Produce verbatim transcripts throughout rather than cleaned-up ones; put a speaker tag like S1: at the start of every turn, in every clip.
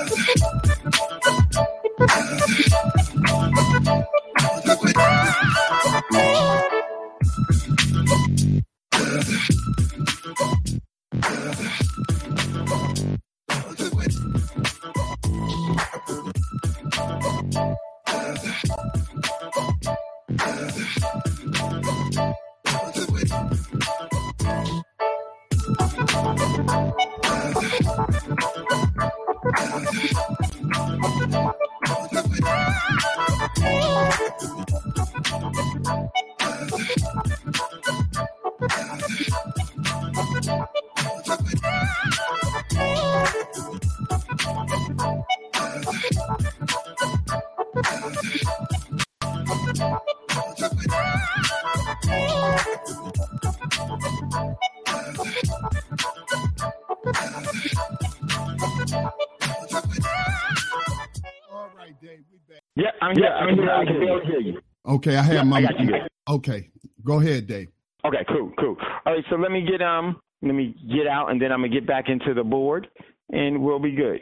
S1: Yeah, I'm here. I can barely hear, hear you.
S2: Okay, I have
S1: yeah,
S2: my.
S1: I got you.
S2: Okay, go ahead, Dave.
S1: Okay, cool, cool. All right, so let me get um, let me get out, and then I'm gonna get back into the board, and we'll be good.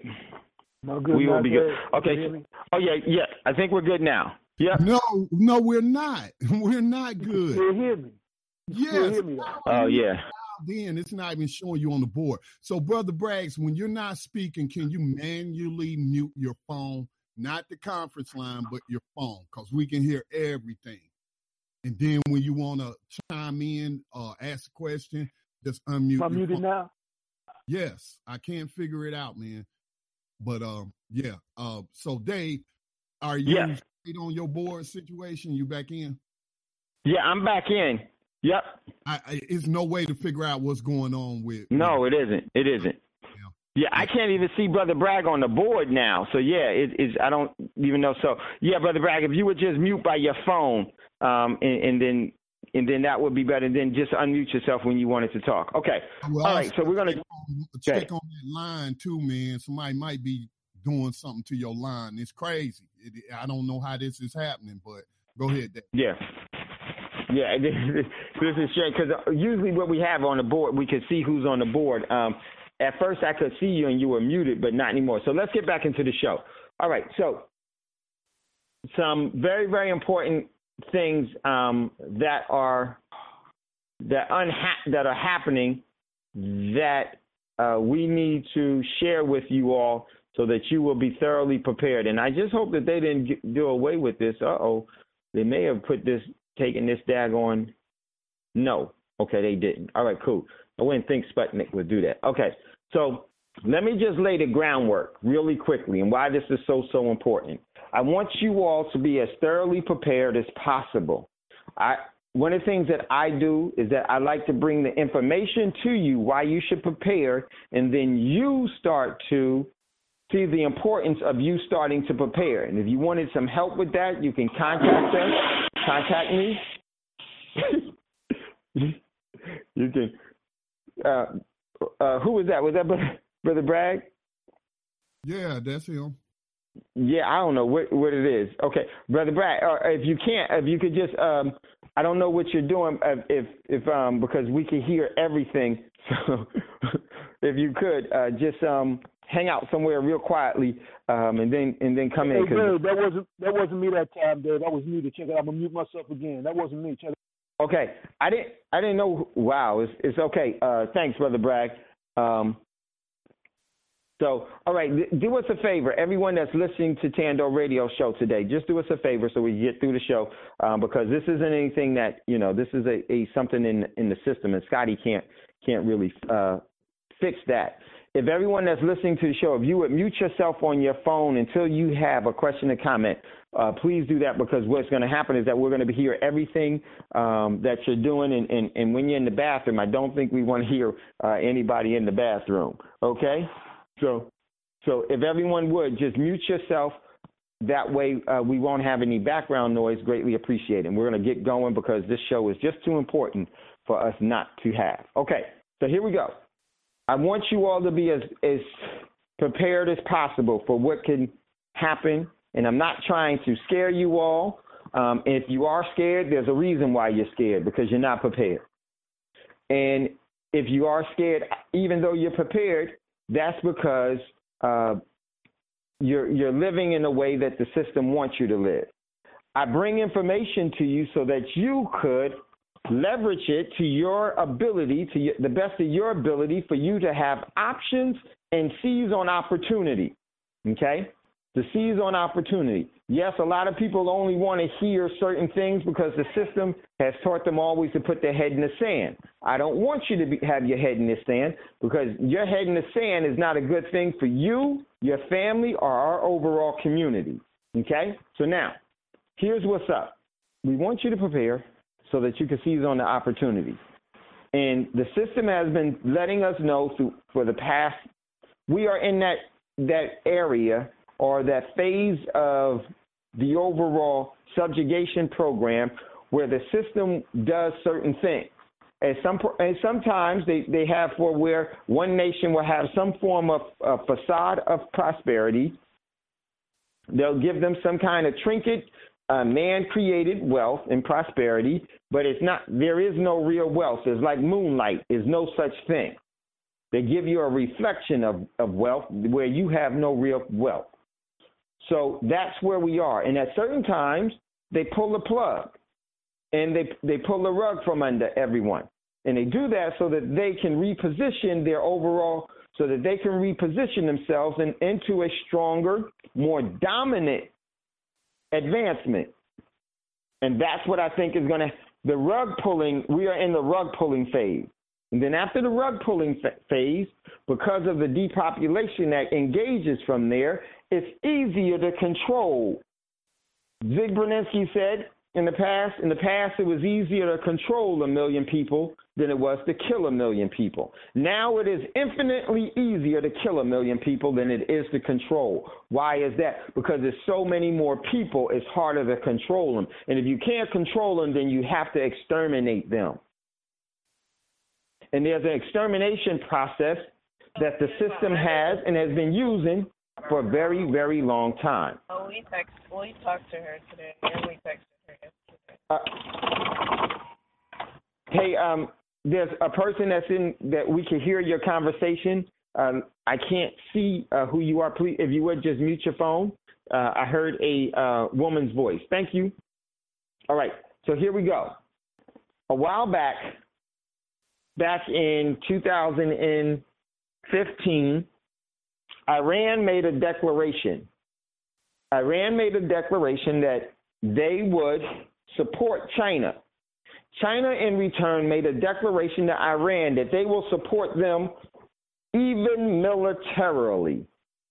S3: No good.
S1: We will be good.
S3: good.
S1: Okay. Oh yeah, yeah. I think we're good now. Yeah.
S2: No, no, we're not. We're not good.
S3: You hear me?
S2: Yes.
S3: Hear me
S1: oh yeah.
S2: Then it's not even showing you on the board. So, Brother Braggs, when you're not speaking, can you manually mute your phone? Not the conference line, but your phone, because we can hear everything. And then when you want to chime in or ask a question, just unmute
S3: I'm
S2: your
S3: muted
S2: phone.
S3: now?
S2: Yes, I can't figure it out, man. But, um, yeah. Uh, so, Dave, are you
S1: yeah.
S2: straight on your board situation? You back in?
S1: Yeah, I'm back in. Yep.
S2: I, I, it's no way to figure out what's going on with.
S1: No,
S2: with,
S1: it isn't. It isn't.
S2: Yeah.
S1: Yeah, I can't even see Brother Bragg on the board now. So yeah, it is. I don't even know. So yeah, Brother Bragg, if you would just mute by your phone, um, and, and then and then that would be better. Then just unmute yourself when you wanted to talk. Okay.
S2: Well,
S1: all right. So we're gonna
S2: check on, check on that line too, man. Somebody might be doing something to your line. It's crazy. It, I don't know how this is happening, but go ahead, Dave.
S1: Yeah. Yeah, this is strange because usually what we have on the board, we can see who's on the board. Um, at first, I could see you and you were muted, but not anymore. So let's get back into the show. All right, so some very, very important things um, that are that unha- that are happening that uh, we need to share with you all so that you will be thoroughly prepared. And I just hope that they didn't get, do away with this. Uh-oh, they may have put this. Taking this daggone, no. Okay, they didn't. All right, cool. I wouldn't think Sputnik would do that. Okay, so let me just lay the groundwork really quickly and why this is so, so important. I want you all to be as thoroughly prepared as possible. I One of the things that I do is that I like to bring the information to you why you should prepare, and then you start to see the importance of you starting to prepare. And if you wanted some help with that, you can contact us. Contact me. You can. Uh, uh, who was that? Was that Brother, Brother Bragg?
S2: Yeah, that's him.
S1: Yeah, I don't know what what it is. Okay, Brother Bragg. Or if you can't, if you could just, um, I don't know what you're doing. If if um, because we can hear everything. So if you could uh, just um. hang out somewhere real quietly, um, and then and then come
S3: hey,
S1: in.
S3: Dave, that wasn't that wasn't me that time, Dave. That was me. To check it out. I'm gonna mute myself again. That wasn't me. Check it out.
S1: Okay, I didn't I didn't know. Wow, it's it's okay. Uh, thanks, Brother Bragg. Um, so, all right, do us a favor, everyone that's listening to Tando Radio Show today. Just do us a favor so we get through the show, um, because this isn't anything that you know. This is a, a something in in the system, and Scotty can't can't really uh, fix that. If everyone that's listening to the show, if you would mute yourself on your phone until you have a question or comment, uh, please do that, because what's going to happen is that we're going to hear everything um, that you're doing. And, and, and when you're in the bathroom, I don't think we want to hear uh, anybody in the bathroom. Okay? So so if everyone would just mute yourself, that way uh, we won't have any background noise. Greatly appreciated. And we're going to get going because this show is just too important for us not to have. Okay, so here we go. I want you all to be as, as prepared as possible for what can happen, and I'm not trying to scare you all. Um, if you are scared, there's a reason why you're scared, because you're not prepared. And if you are scared, even though you're prepared, that's because uh, you're, you're living in a way that the system wants you to live. I bring information to you so that you could leverage it to your ability, to your, the best of your ability, for you to have options and seize on opportunity, okay? To seize on opportunity. Yes, a lot of people only want to hear certain things because the system has taught them always to put their head in the sand. I don't want you to be, have your head in the sand, because your head in the sand is not a good thing for you, your family, or our overall community, okay? So now, here's what's up. We want you to prepare so that you can seize on the opportunity. And the system has been letting us know through, for the past, we are in that that area or that phase of the overall subjugation program where the system does certain things. And, some, and sometimes they, they have for where one nation will have some form of uh, facade of prosperity. They'll give them some kind of trinket, uh, man-created wealth and prosperity, but it's not. There is no real wealth. It's like moonlight. There's no such thing. They give you a reflection of, of wealth where you have no real wealth. So that's where we are. And at certain times, they pull the plug and they they pull the rug from under everyone. And they do that so that they can reposition their overall, so that they can reposition themselves in, into a stronger, more dominant advancement. And that's what I think is going to, the rug pulling, we are in the rug pulling phase. And then after the rug pulling phase, because of the depopulation that engages from there, it's easier to control. Zig Brzezinski said in the past, in the past it was easier to control a million people than it was to kill a million people. Now it is infinitely easier to kill a million people than it is to control. Why is that? Because there's so many more people, it's harder to control them. And if you can't control them, then you have to exterminate them. And there's an extermination process that the system has and has been using for a very, very long time.
S4: Oh, we text. We talked to her today, and we texted her yesterday.
S1: Uh, hey, um, there's a person that's in that we can hear your conversation. Um, I can't see uh, who you are. Please, if you would just mute your phone. Uh, I heard a uh, woman's voice. Thank you. All right. So here we go. A while back. Back in two thousand fifteen, Iran made a declaration. Iran made a declaration that they would support China. China, in return, made a declaration to Iran that they will support them even militarily.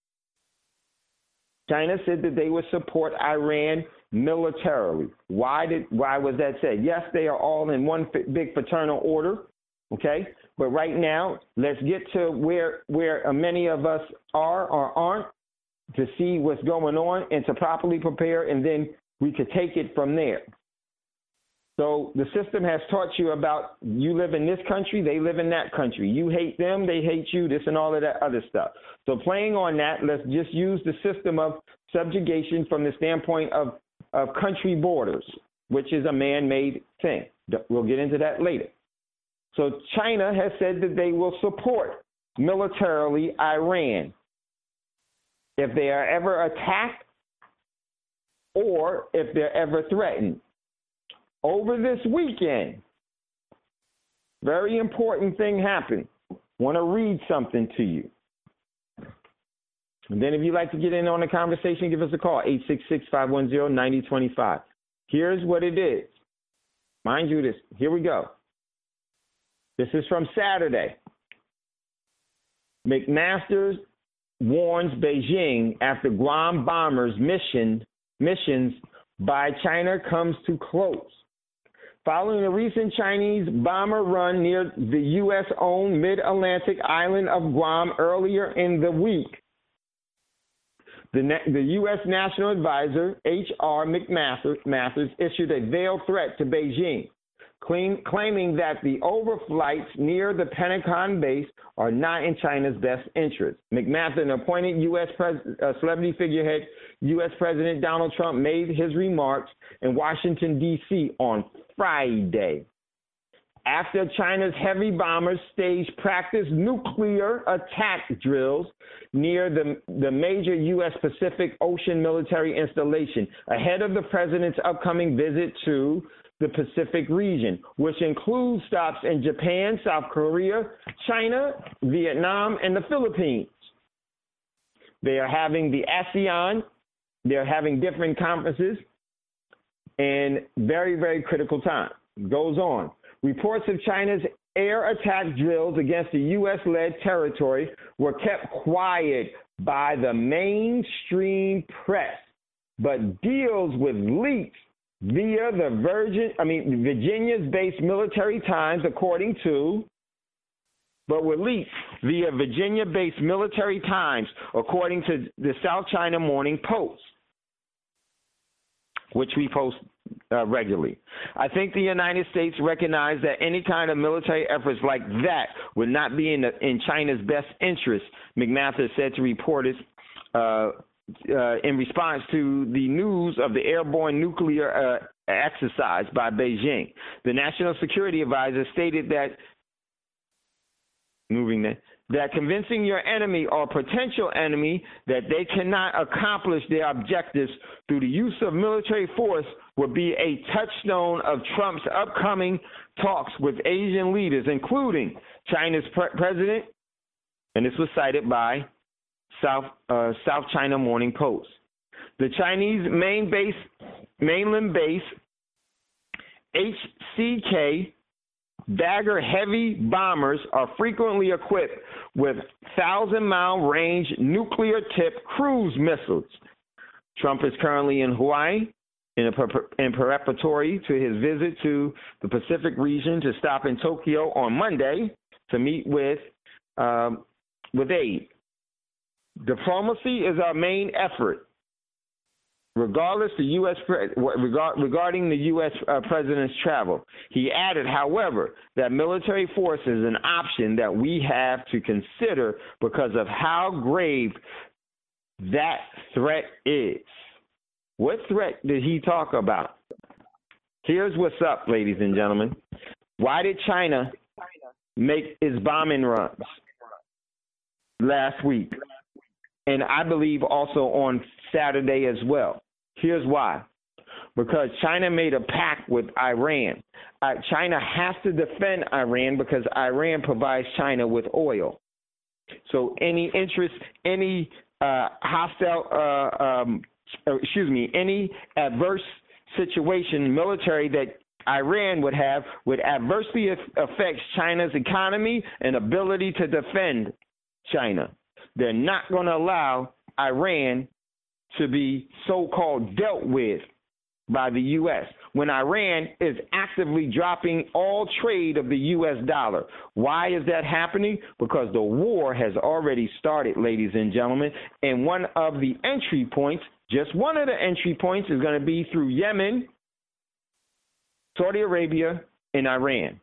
S1: China said that they would support Iran militarily. Why did? Why was that said? Yes, they are all in one big fraternal order. Okay, but right now, let's get to where where uh, many of us are or aren't to see what's going on and to properly prepare, and then we could take it from there. So the system has taught you about you live in this country, they live in that country. You hate them, they hate you, this and all of that other stuff. So playing on that, let's just use the system of subjugation from the standpoint of, of country borders, which is a man-made thing. We'll get into that later. So China has said that they will support militarily Iran if they are ever attacked or if they're ever threatened. Over this weekend, very important thing happened. Want to read something to you. And then if you'd like to get in on the conversation, give us a call, eight six six, five one zero, nine zero two five. Here's what it is. Mind you this. Here we go. This is from Saturday. McMaster warns Beijing after Guam bombers mission, missions by China comes to close. Following a recent Chinese bomber run near the U S-owned mid-Atlantic island of Guam earlier in the week, the, the U S National Advisor, H R McMaster, issued a veiled threat to Beijing, claim, claiming that the overflights near the Pentagon base are not in China's best interest. McMaster, an appointed U S pres, uh, celebrity figurehead, U S President Donald Trump made his remarks in Washington, D C on Friday. after China's heavy bombers staged practice nuclear attack drills near the, the major U S Pacific Ocean military installation ahead of the president's upcoming visit to the Pacific region, which includes stops in Japan, South Korea, China, Vietnam, and the Philippines. They are having the ASEAN, they're having different conferences, and very, very critical time. It goes on. Reports of China's air attack drills against the U S-led territory were kept quiet by the mainstream press, but deals with leaks via the Virgin, I mean, Virginia's-based Military Times, according to, but with leaks via Virginia-based Military Times, according to the South China Morning Post, which we post uh, regularly. I think the United States recognized that any kind of military efforts like that would not be in, the, in China's best interest, McMaster said to reporters uh, uh, in response to the news of the airborne nuclear uh, exercise by Beijing. The National Security Advisor stated that, moving there, that convincing your enemy or potential enemy that they cannot accomplish their objectives through the use of military force would be a touchstone of Trump's upcoming talks with Asian leaders, including China's pre- president, and this was cited by South, uh, South China Morning Post. The Chinese main base, mainland base, H C K Dagger heavy bombers are frequently equipped with thousand-mile range nuclear-tipped cruise missiles. Trump is currently in Hawaii in, a, in preparatory to his visit to the Pacific region to stop in Tokyo on Monday to meet with um, with aid. Diplomacy is our main effort. Regardless the U S regard, regarding the U S uh, president's travel. He added, however, that military force is an option that we have to consider because of how grave that threat is. What threat did he talk about? Here's what's up, ladies and gentlemen. Why did China make its bombing runs last week? And I believe also on Saturday as well. Here's why. Because China made a pact with Iran. Uh, China has to defend Iran because Iran provides China with oil. So any interest, any uh, hostile, uh, um, excuse me, any adverse situation military that Iran would have would adversely affect China's economy and ability to defend China. They're not going to allow Iran to be so-called dealt with by the U S when Iran is actively dropping all trade of the U S dollar. Why is that happening? Because the war has already started, ladies and gentlemen, and one of the entry points, just one of the entry points is going to be through Yemen, Saudi Arabia, and Iran.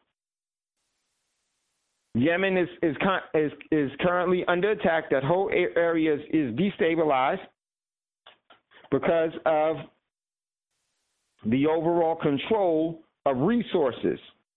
S1: Yemen is is is, is currently under attack. That whole area is, is destabilized because of the overall control of resources.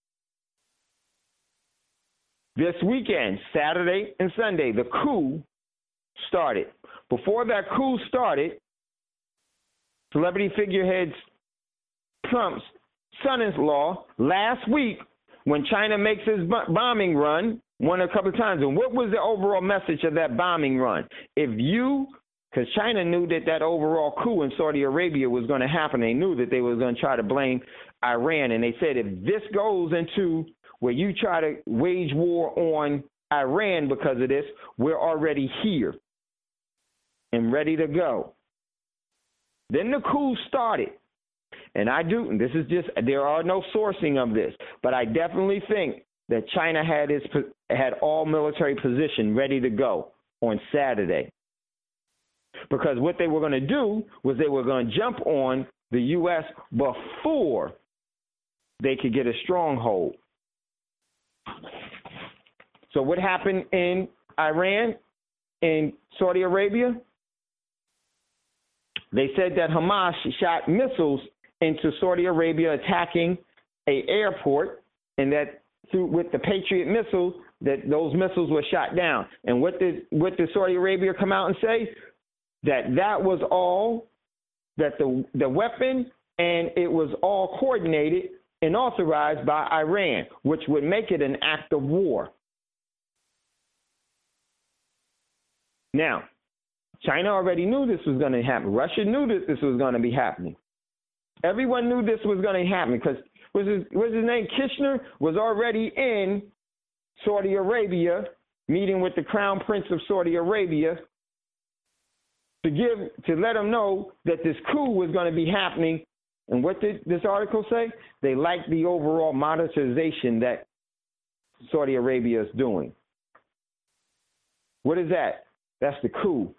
S1: This weekend, Saturday and Sunday, the coup started. Before that coup started, celebrity figureheads Trump's son-in-law last week, when China makes its bombing run, won a couple of times. And what was the overall message of that bombing run? If you, because China knew that that overall coup in Saudi Arabia was going to happen. They knew that they were going to try to blame Iran. And they said, if this goes into where you try to wage war on Iran because of this, we're already here and ready to go. Then the coup started. And I do, and this is just, there are no sourcing of this, but I definitely think that China had its, had all military position ready to go on Saturday. Because what they were going to do was they were going to jump on the U S before they could get a stronghold. So what happened in Iran, in Saudi Arabia? They said that Hamas shot missiles into Saudi Arabia attacking an airport, and that through with the Patriot missiles, that those missiles were shot down. And what did what did Saudi Arabia come out and say? That that was all, that the the weapon, and it was all coordinated and authorized by Iran, which would make it an act of war. Now, China already knew this was going to happen. Russia knew that this was going to be happening. Everyone knew this was going to happen because what's his, what's his name? Kirchner was already in Saudi Arabia, meeting with the Crown Prince of Saudi Arabia to give to let them know that this coup was going to be happening. And what did this article say? They liked the overall modernization that Saudi Arabia is doing. What is that? That's the coup.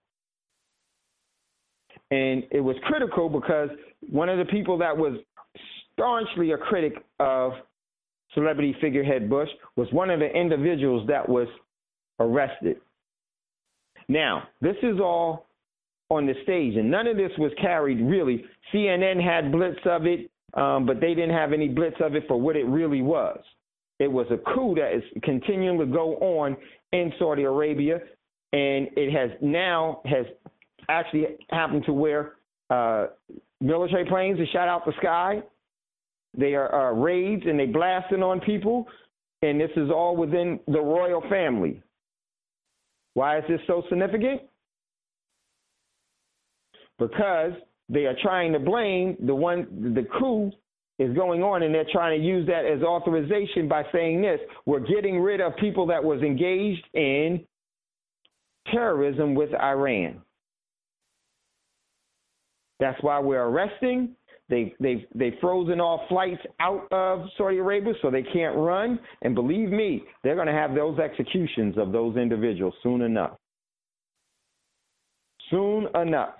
S1: And it was critical because one of the people that was staunchly a critic of celebrity figurehead Bush was one of the individuals that was arrested. Now, this is all on the stage, and none of this was carried really. C N N had blitz of it, um, but they didn't have any blitz of it for what it really was. It was a coup that is continuing to go on in Saudi Arabia, and it has now has actually happened to where uh, military planes are shot out the sky. They are uh, raids and they blasting on people, and this is all within the royal family. Why is this so significant? Because they are trying to blame the one, the coup is going on, and they're trying to use that as authorization by saying this: we're getting rid of people that was engaged in terrorism with Iran. That's why we're arresting. They've, they've, they've frozen all flights out of Saudi Arabia so they can't run. And believe me, they're going to have those executions of those individuals soon enough. Soon enough.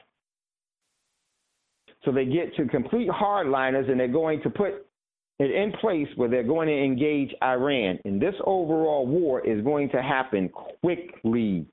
S1: So they get to complete hardliners, and they're going to put it in place where they're going to engage Iran. And this overall war is going to happen quickly.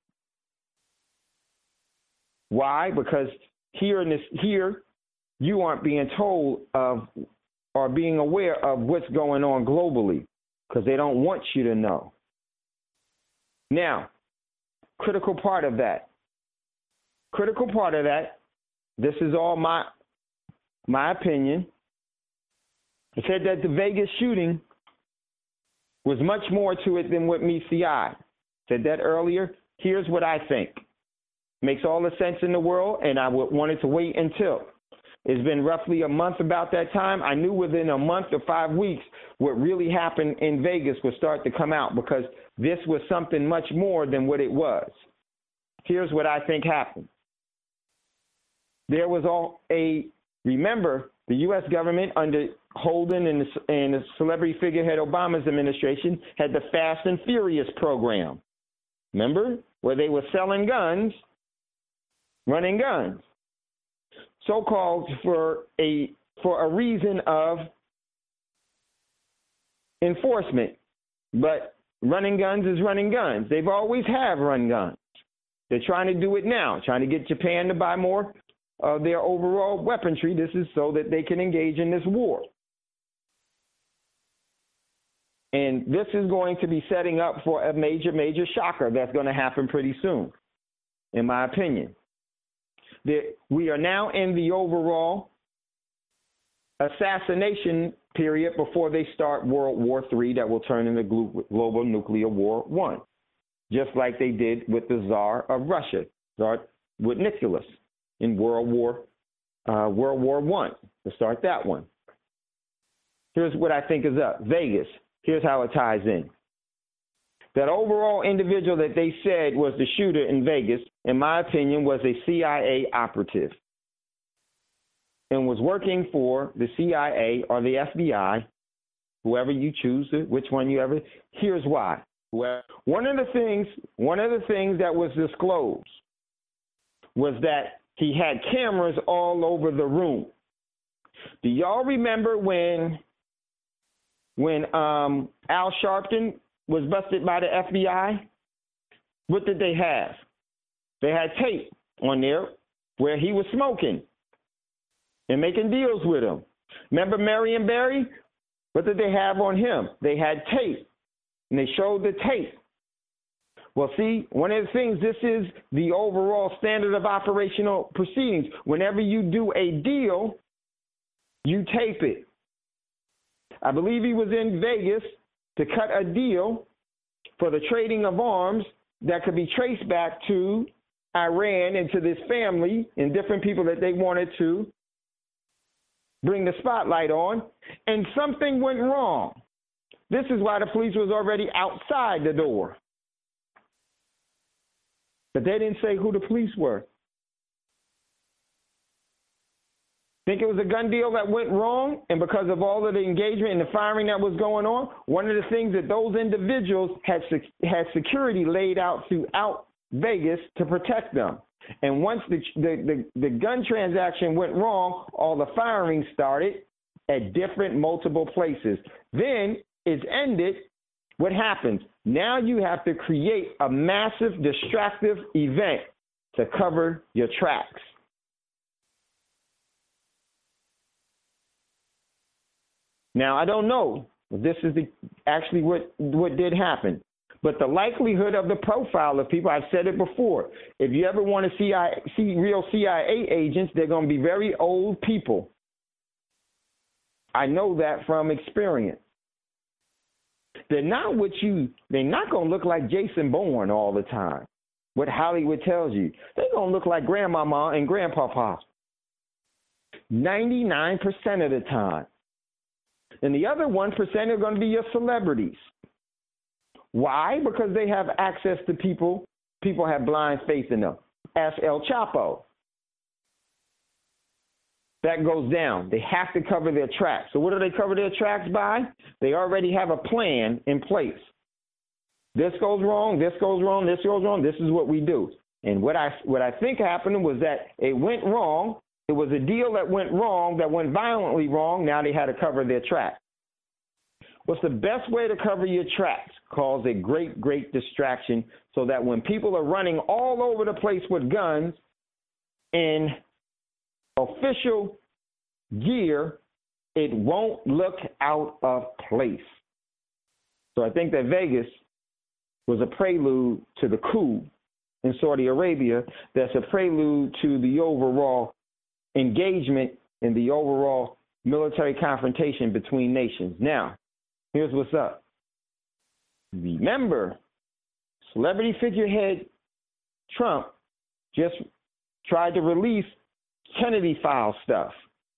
S1: Why? Because here in this here, you aren't being told of or being aware of what's going on globally because they don't want you to know. Now, critical part of that. Critical part of that, this is all my my opinion. It said that the Vegas shooting was much more to it than what meets the eye. Said that earlier. Here's what I think. Makes all the sense in the world, and I wanted to wait until. It's been roughly a month about that time. I knew within a month or five weeks what really happened in Vegas would start to come out because this was something much more than what it was. Here's what I think happened. There was all a, remember, the U S government under Holden and the, and the celebrity figurehead Obama's administration had the Fast and Furious program. Remember? Where they were selling guns, running guns. So-called for a for a reason of enforcement. But running guns is running guns. They've always have run guns. They're trying to do it now, trying to get Japan to buy more of their overall weaponry. This is so that they can engage in this war. And this is going to be setting up for a major, major shocker that's going to happen pretty soon, in my opinion. That we are now in the overall assassination period before they start World War Three that will turn into global nuclear war one, just like they did with the Tsar of Russia, Tsar with Nicholas in World War uh, World War One. To start that one. Here's what I think is up. Vegas. Here's how it ties in. That overall individual that they said was the shooter in Vegas, in my opinion, was a C I A operative and was working for the C I A or the F B I, whoever you choose, which one you ever. Here's why. One of the things, one of the things that was disclosed was that he had cameras all over the room. Do y'all remember when, when um, Al Sharpton was busted by the F B I? What did they have? They had tape on there where he was smoking and making deals with him. Remember Marion Barry? What did they have on him? They had tape, and they showed the tape. Well, see, one of the things, this is the overall standard of operational proceedings. Whenever you do a deal, you tape it. I believe he was in Vegas to cut a deal for the trading of arms that could be traced back to Iran and to this family and different people that they wanted to bring the spotlight on, and something went wrong. This is why the police was already outside the door. But they didn't say who the police were. Think it was a gun deal that went wrong, and because of all of the engagement and the firing that was going on, one of the things that those individuals had had security laid out throughout Vegas to protect them. And once the, the, the, the gun transaction went wrong, all the firing started at different multiple places. Then it's ended. What happens? Now you have to create a massive distractive event to cover your tracks. Now, I don't know if this is the, actually what, what did happen, but the likelihood of the profile of people, I've said it before, if you ever want to see, see real C I A agents, they're going to be very old people. I know that from experience. They're not what you, they're not going to look like Jason Bourne all the time, what Hollywood tells you. They're going to look like grandmama and grandpapa ninety-nine percent of the time. And the other one percent are going to be your celebrities. Why? Because they have access to people. People have blind faith in them. Ask El Chapo. That goes down. They have to cover their tracks. So what do they cover their tracks by? They already have a plan in place. This goes wrong, this goes wrong, this goes wrong, this is what we do. And what I, what I think happened was that it went wrong. It was a deal that went wrong, that went violently wrong. Now they had to cover their tracks. What's the best way to cover your tracks? Cause a great, great distraction so that when people are running all over the place with guns in official gear, it won't look out of place. So I think that Vegas was a prelude to the coup in Saudi Arabia. That's a prelude to the overall engagement in the overall military confrontation between nations. Now, here's what's up. Remember, celebrity figurehead Trump just tried to release Kennedy file stuff.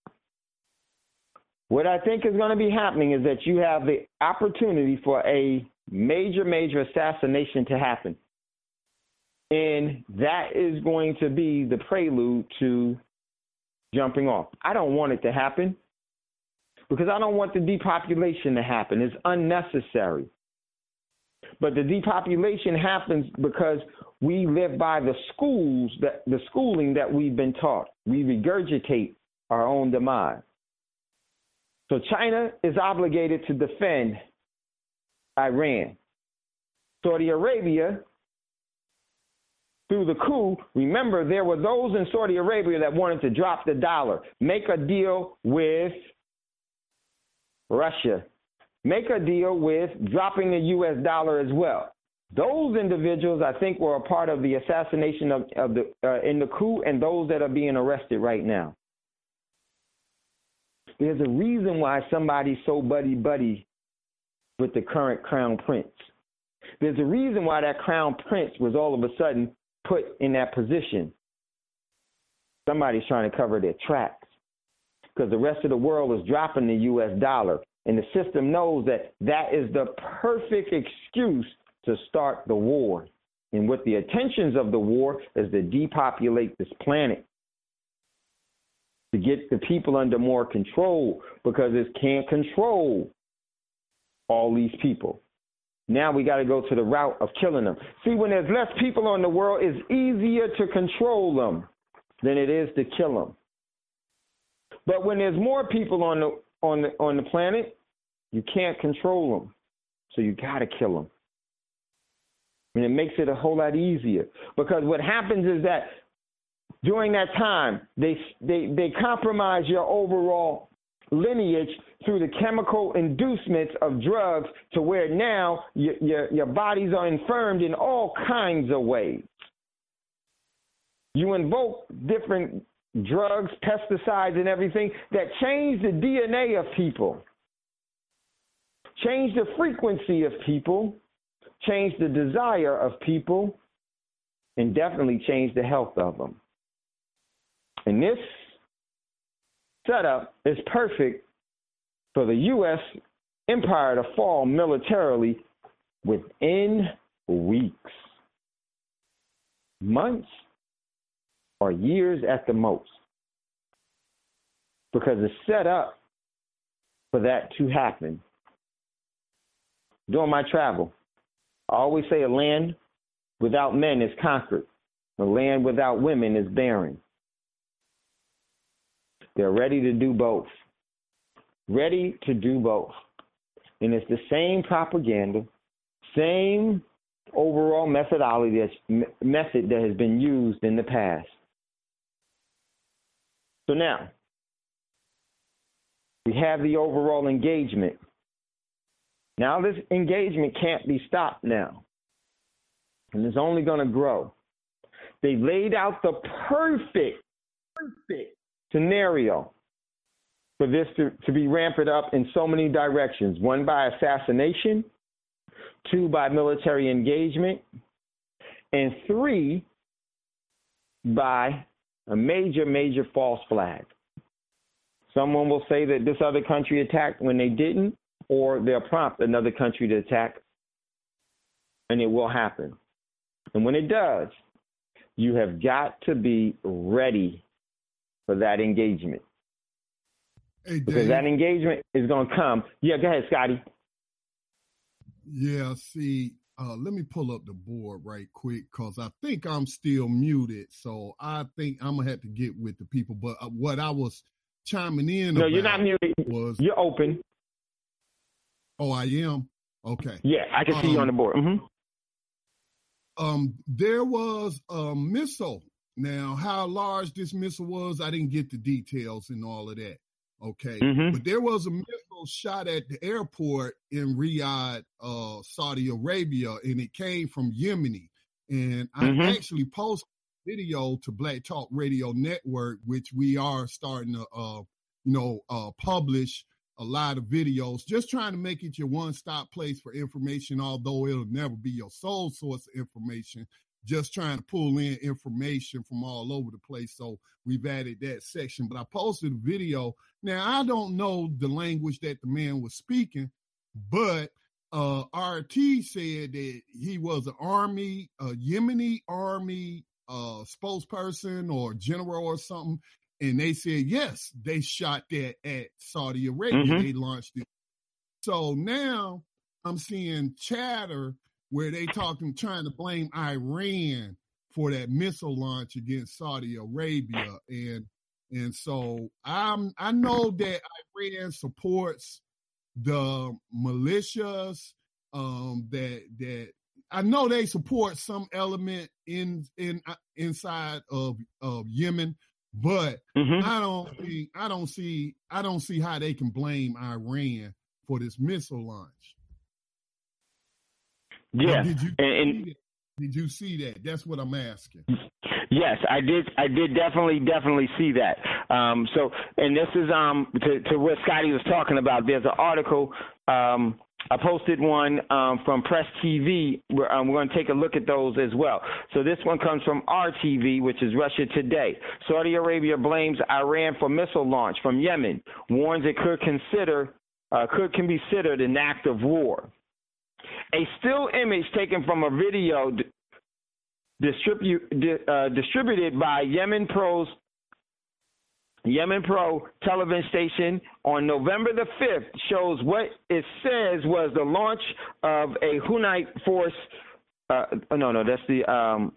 S1: What I think is going to be happening is that you have the opportunity for a major, major assassination to happen. And that is going to be the prelude to jumping off. I don't want it to happen because I don't want the depopulation to happen. It's unnecessary. But the depopulation happens because we live by the schools, that the schooling that we've been taught. We regurgitate our own demise. So China is obligated to defend Iran. Saudi Arabia, through the coup, remember there were those in Saudi Arabia that wanted to drop the dollar, make a deal with Russia, make a deal with dropping the U S dollar as well. Those individuals, I think, were a part of the assassination of, of the uh, in the coup, and those that are being arrested right now. There's a reason why somebody's so buddy-buddy with the current crown prince. There's a reason why that crown prince was all of a sudden put in that position. Somebody's trying to cover their tracks because the rest of the world is dropping the U S dollar, and the system knows that that is the perfect excuse to start the war. And what the intentions of the war is to depopulate this planet, to get the people under more control, because it can't control all these people. Now we got to go to the route of killing them. See, when there's less people in the world, it's easier to control them than it is to kill them. But when there's more people on the on the on the planet, you can't control them, so you got to kill them. And it makes it a whole lot easier, because what happens is that during that time, they they they compromise your overall lineage through the chemical inducements of drugs to where now your, your, your bodies are infirmed in all kinds of ways. You invoke different drugs, pesticides, and everything that change the D N A of people, change the frequency of people, change the desire of people, and definitely change the health of them. And this setup is perfect for the U S empire to fall militarily within weeks, months, or years at the most, because it's set up for that to happen. During my travel, I always say a land without men is conquered. A land without women is barren. They're ready to do both. Ready to do both. And it's the same propaganda, same overall methodology, that's, method that has been used in the past. So now, we have the overall engagement. Now this engagement can't be stopped now. And it's only going to grow. They laid out the perfect, perfect scenario for this to, to be ramped up in so many directions. One, by assassination. Two, by military engagement. And three, by a major, major false flag. Someone will say that this other country attacked when they didn't, or they'll prompt another country to attack, and it will happen. And when it does, you have got to be ready for that engagement.
S2: Hey, Dave,
S1: because that engagement is going to come. Yeah, go ahead, Scotty.
S2: Yeah, see, uh, let me pull up the board right quick because I think I'm still muted. So I think I'm going to have to get with the people. But uh, what I was chiming in
S1: No,
S2: about
S1: you're not muted.
S2: Was,
S1: you're open.
S2: Oh, I am? Okay.
S1: Yeah, I can see
S2: um,
S1: you on the board. Mm-hmm.
S2: Um, there was a missile. Now, how large this missile was, I didn't get the details and all of that. Okay.
S1: Mm-hmm.
S2: But there was a missile shot at the airport in Riyadh, uh, Saudi Arabia, and it came from Yemeni. And I
S1: mm-hmm.
S2: actually posted a video to Black Talk Radio Network, which we are starting to, uh, you know, uh, publish a lot of videos, just trying to make it your one-stop place for information, although it'll never be your sole source of information, just trying to pull in information from all over the place. So we've added that section. But I posted a video. Now, I don't know the language that the man was speaking, but uh, R T said that he was an army, a Yemeni army uh, spokesperson or general or something. And they said, yes, they shot that at Saudi Arabia. Mm-hmm. They launched it. So now I'm seeing chatter where they talking, trying to blame Iran for that missile launch against Saudi Arabia. And and so I'm I know that Iran supports the militias, um, that that I know they support some element in in inside of of Yemen. But mm-hmm. I don't see, I don't see, I don't see how they can blame Iran for this missile launch.
S1: Yeah,
S2: did you
S1: and,
S2: see did you see that? That's what I'm asking.
S1: Yes, I did. I did definitely, definitely see that. Um, so, and this is um to, to what Scotty was talking about. There's an article. Um, I posted one um, from Press T V. Where, um, we're going to take a look at those as well. So this one comes from R T V, which is Russia Today. Saudi Arabia blames Iran for missile launch from Yemen, warns it could consider uh, could can be considered an act of war. A still image taken from a video d- distribu- di- uh, distributed by Yemen Pro's Yemen Pro television station on November the fifth shows what it says was the launch of a Houthi force. Uh, no, no, that's the um,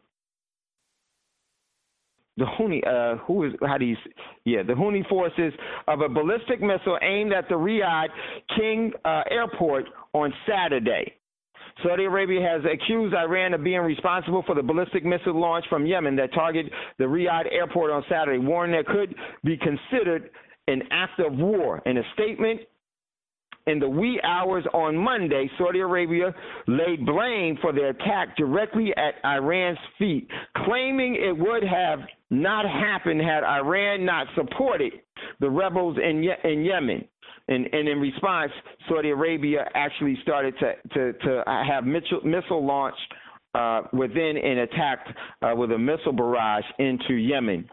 S1: the Houthi. Uh, who is? How do you? Yeah, the Houthi forces of a ballistic missile aimed at the Riyadh King uh, Airport on Saturday. Saudi Arabia has accused Iran of being responsible for the ballistic missile launch from Yemen that targeted the Riyadh airport on Saturday, warning that could be considered an act of war. In a statement in the wee hours on Monday, Saudi Arabia laid blame for the attack directly at Iran's feet, claiming it would have not happened had Iran not supported the rebels in, Ye- in Yemen. And, and in response, Saudi Arabia actually started to, to, to have missile, missile launch uh, within and attacked uh, with a missile barrage into Yemen,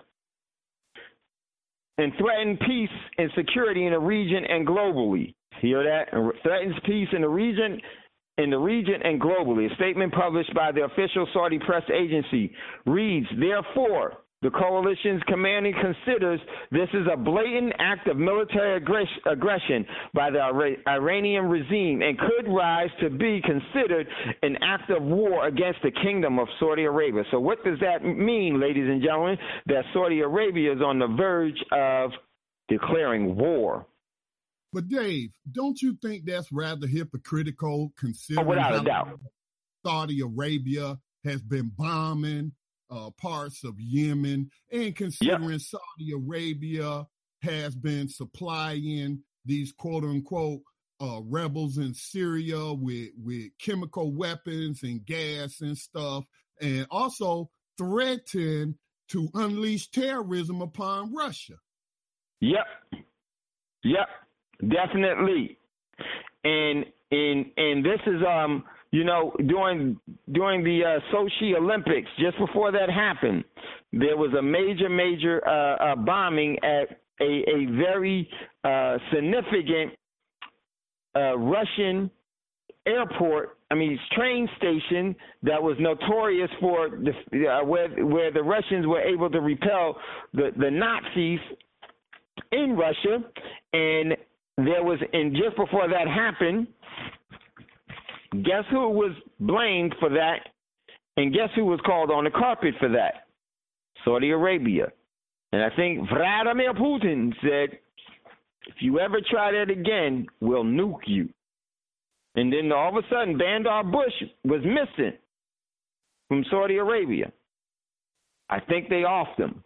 S1: and threatened peace and security in the region and globally. Hear that? Threatens peace in the region, in the region and globally. A statement published by the official Saudi press agency reads, therefore, the coalition's commanding considers this is a blatant act of military aggress- aggression by the Ira- Iranian regime and could rise to be considered an act of war against the Kingdom of Saudi Arabia. So what does that mean, ladies and gentlemen? That Saudi Arabia is on the verge of declaring war.
S2: But Dave, don't you think that's rather hypocritical considering
S1: Oh, without a
S2: how
S1: doubt.
S2: Saudi Arabia has been bombing uh, parts of Yemen, and considering yep. Saudi Arabia has been supplying these quote unquote uh, rebels in Syria with, with chemical weapons and gas and stuff, and also threaten to unleash terrorism upon Russia.
S1: Yep. Yep. Definitely. And and and this is um you know during during the uh, Sochi Olympics, just before that happened, there was a major major uh, uh, bombing at a a very uh, significant uh, Russian airport. I mean, train station that was notorious for the, uh, where where the Russians were able to repel the the Nazis in Russia. And there was, and just before that happened, guess who was blamed for that? And guess who was called on the carpet for that? Saudi Arabia. And I think Vladimir Putin said, if you ever try that again, we'll nuke you. And then all of a sudden, Bandar Bush was missing from Saudi Arabia. I think they offed him.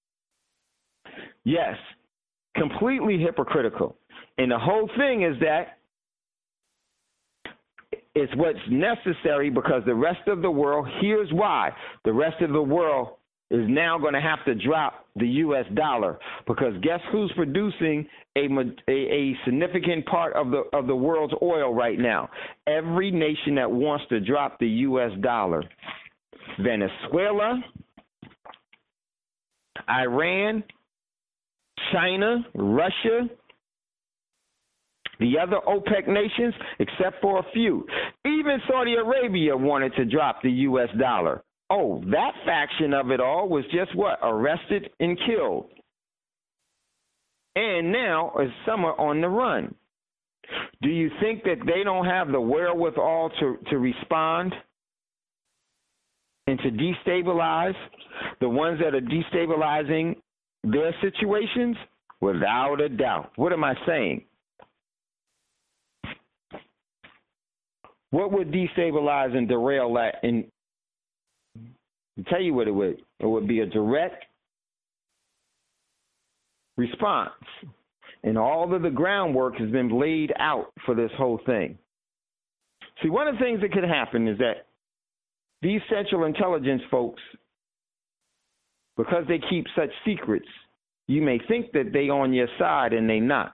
S1: Yes, completely hypocritical. And the whole thing is that it's what's necessary because the rest of the world, here's why. The rest of the world is now going to have to drop the U S dollar because guess who's producing a, a, a significant part of the of the world's oil right now? Every nation that wants to drop the U S dollar. Venezuela, Iran, China, Russia, the other OPEC nations, except for a few. Even Saudi Arabia wanted to drop the U S dollar. Oh, that faction of it all was just what? Arrested and killed. And now is some are on the run. Do you think that they don't have the wherewithal to, to respond and to destabilize the ones that are destabilizing their situations? Without a doubt. What am I saying? What would destabilize and derail that? And I'll tell you what it would. It would be a direct response. And all of the groundwork has been laid out for this whole thing. See, one of the things that could happen is that these Central Intelligence folks, because they keep such secrets, you may think that they on your side and they not.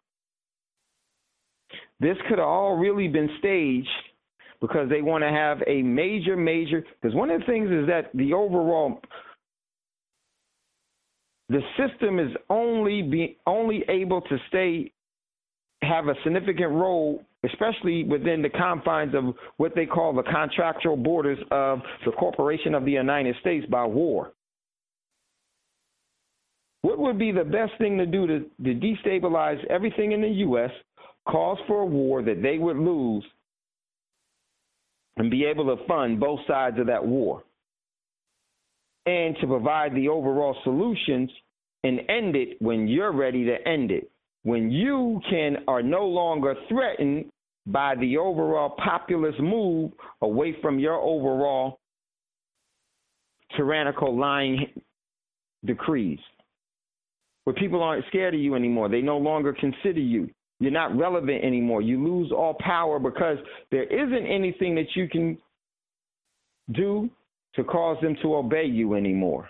S1: This could have all really been staged because they want to have a major, major, because one of the things is that the overall, the system is only be only able to stay, have a significant role, especially within the confines of what they call the contractual borders of the Corporation of the United States by war. What would be the best thing to do to, to destabilize everything in the U S, cause for a war that they would lose, and be able to fund both sides of that war, and to provide the overall solutions and end it when you're ready to end it, when you can are no longer threatened by the overall populist move away from your overall tyrannical lying decrees. where people aren't scared of you anymore. They no longer consider you. You're not relevant anymore. You lose all power because there isn't anything that you can do to cause them to obey you anymore.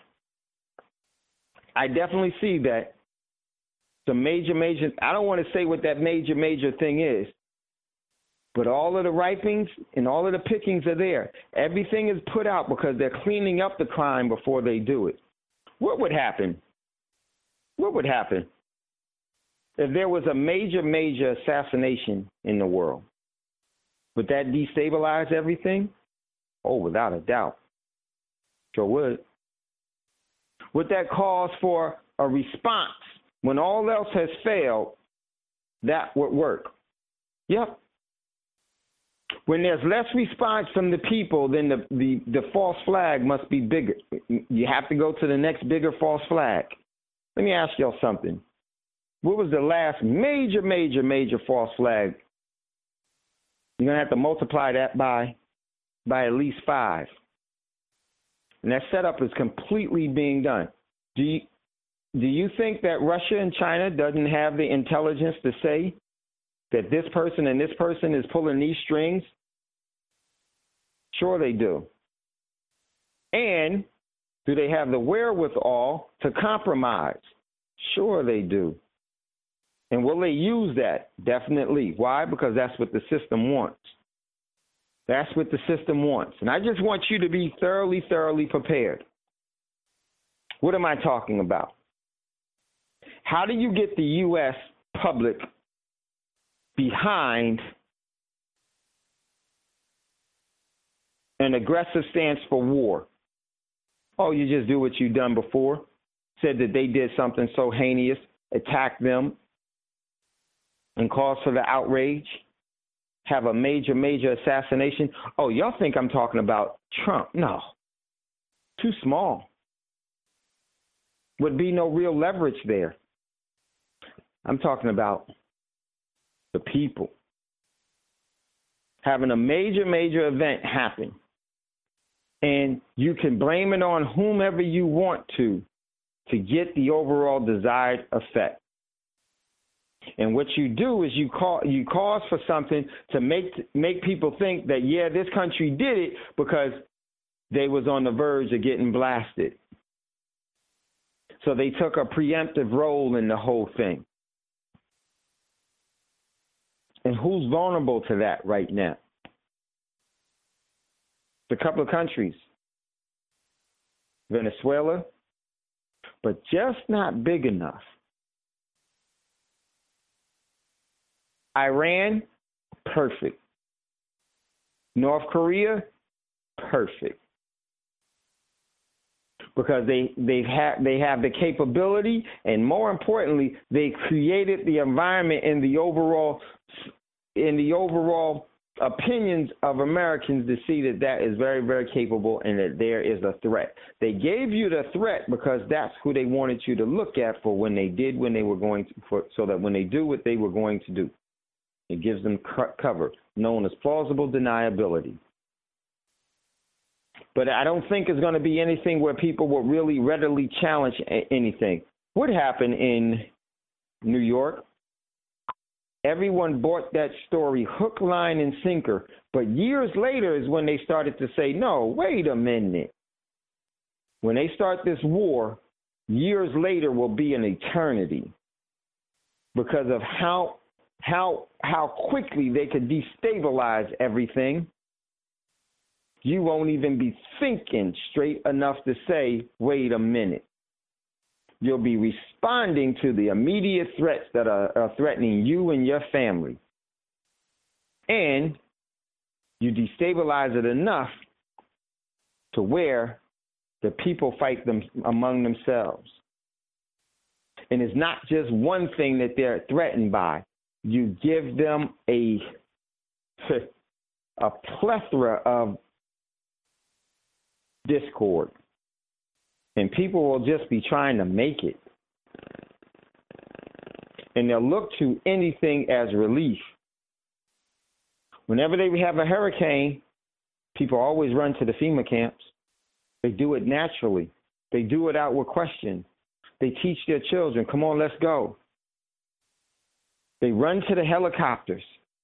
S1: I definitely see that the major, major, I don't want to say what that major, major thing is, but all of the ripings and all of the pickings are there. Everything is put out because they're cleaning up the crime before they do it. What would happen? What would happen if there was a major, major assassination in the world? Would that destabilize everything? Oh, without a doubt. Sure would. Would that cause for a response when all else has failed? That would work. Yep. When there's less response from the people, then the, the, the false flag must be bigger. You have to go to the next bigger false flag. Let me ask y'all something. What was the last major, major, major false flag? You're going to have to multiply that by, by at least five. And that setup is completely being done. Do you, do you think that Russia and China doesn't have the intelligence to say that this person and this person is pulling these strings? Sure they do. And do they have the wherewithal to compromise? Sure they do. And will they use that? Definitely. Why? Because that's what the system wants. That's what the system wants. And I just want you to be thoroughly, thoroughly prepared. What am I talking about? How do you get the U S public behind an aggressive stance for war? Oh, you just do what you've done before. Said that they did something so heinous, attacked them, and cause for the outrage. Have a major, major assassination. Oh, y'all think I'm talking about Trump? No. Too small. Would be no real leverage there. I'm talking about the people. Having a major, major event happen. And you can blame it on whomever you want to, to get the overall desired effect. And what you do is you call, you cause for something to make make people think that, yeah, this country did it because they was on the verge of getting blasted. So they took a preemptive role in the whole thing. And who's vulnerable to that right now? It's a couple of countries. Venezuela, but just not big enough. Iran, perfect. North Korea, perfect. Because they they have they have the capability, and more importantly, they created the environment in the overall in the overall opinions of Americans to see that that is very, very capable and that there is a threat. They gave you the threat because that's who they wanted you to look at for when they did when they were going to, for, so that when they do what they were going to do. It gives them cover, known as plausible deniability. But I don't think it's going to be anything where people will really readily challenge anything. What happened in New York? Everyone bought that story hook, line, and sinker. But years later is when they started to say, no, wait a minute. When they start this war, years later will be an eternity because of how how how quickly they could destabilize everything. You won't even be thinking straight enough to say, wait a minute. You'll be responding to the immediate threats that are, are threatening you and your family. And you destabilize it enough to where the people fight them among themselves. And it's not just one thing that they're threatened by. You give them a, a plethora of discord. And people will just be trying to make it. And they'll look to anything as relief. Whenever they have a hurricane, people always run to the FEMA camps. They do it naturally. They do it out with question. They teach their children, come on, let's go. They run to the helicopters.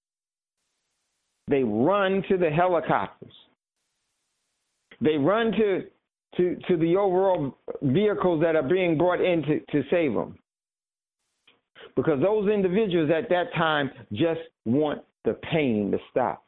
S1: They run to the helicopters. They run to, to, to the overall vehicles that are being brought in to, to save them. Because those individuals at that time just want the pain to stop.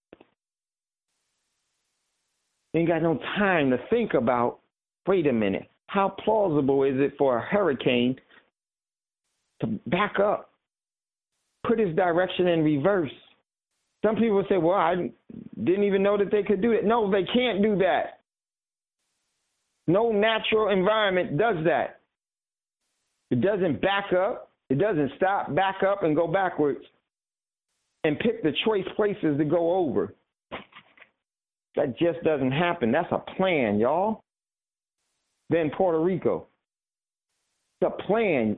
S1: They ain't got no time to think about, wait a minute, how plausible is it for a hurricane to back up, put its direction in reverse? Some people say, well, I didn't even know that they could do that. No, they can't do that. No natural environment does that. It doesn't back up. It doesn't stop, back up, and go backwards and pick the choice places to go over. That just doesn't happen. That's a plan, y'all. Then Puerto Rico. It's a plan.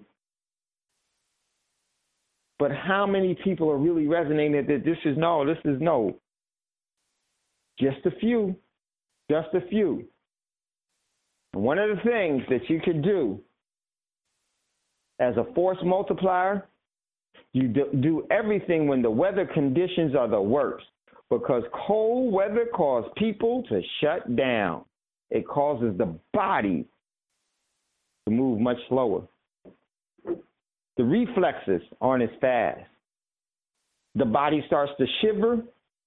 S1: But how many people are really resonating that this is no, this is no? Just a few. Just a few. One of the things that you could do as a force multiplier, you do everything when the weather conditions are the worst, because cold weather causes people to shut down. It causes the body to move much slower. The reflexes aren't as fast. The body starts to shiver,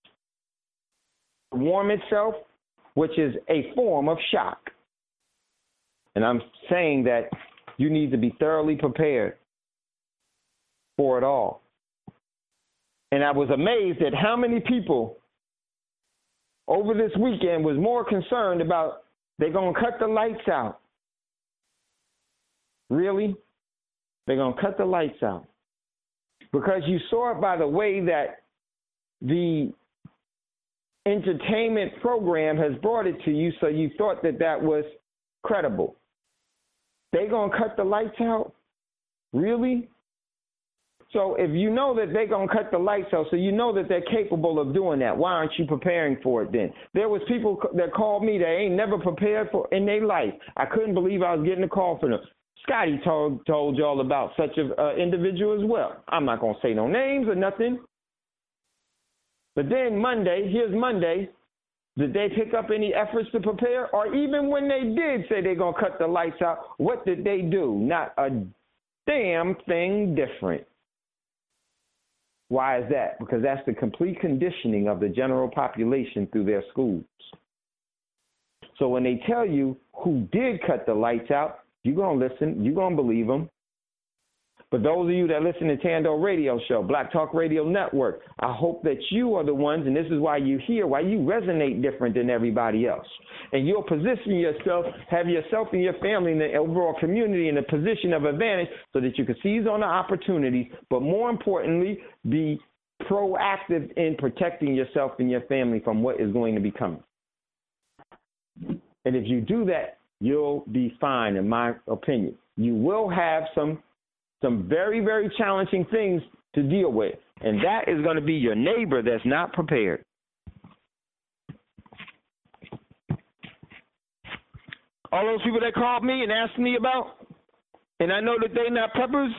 S1: warm itself, which is a form of shock. And I'm saying that you need to be thoroughly prepared for it all. And I was amazed at how many people over this weekend was more concerned about they're going to cut the lights out. Really? They're going to cut the lights out. Because you saw it by the way that the entertainment program has brought it to you, so you thought that that was credible. They going to cut the lights out? Really? So if you know that they're going to cut the lights out, so you know that they're capable of doing that, why aren't you preparing for it then? There was people that called me that ain't never prepared for in their life. I couldn't believe I was getting a call from them. Scotty told, told y'all about such an uh, individual as well. I'm not going to say no names or nothing. But then Monday, here's Monday, did they pick up any efforts to prepare? Or even when they did say they're going to cut the lights out, what did they do? Not a damn thing different. Why is that? Because that's the complete conditioning of the general population through their schools. So when they tell you who did cut the lights out, you're going to listen. You're going to believe them. But those of you that listen to Tando Radio Show, Black Talk Radio Network, I hope that you are the ones, and this is why you hear, why you resonate different than everybody else. And you'll position yourself, have yourself and your family and the overall community in a position of advantage so that you can seize on the opportunities, but more importantly, be proactive in protecting yourself and your family from what is going to be coming. And if you do that, you'll be fine, in my opinion. You will have some some very, very challenging things to deal with, and that is going to be your neighbor that's not prepared. All those people that called me and asked me about, and I know that they're not preppers,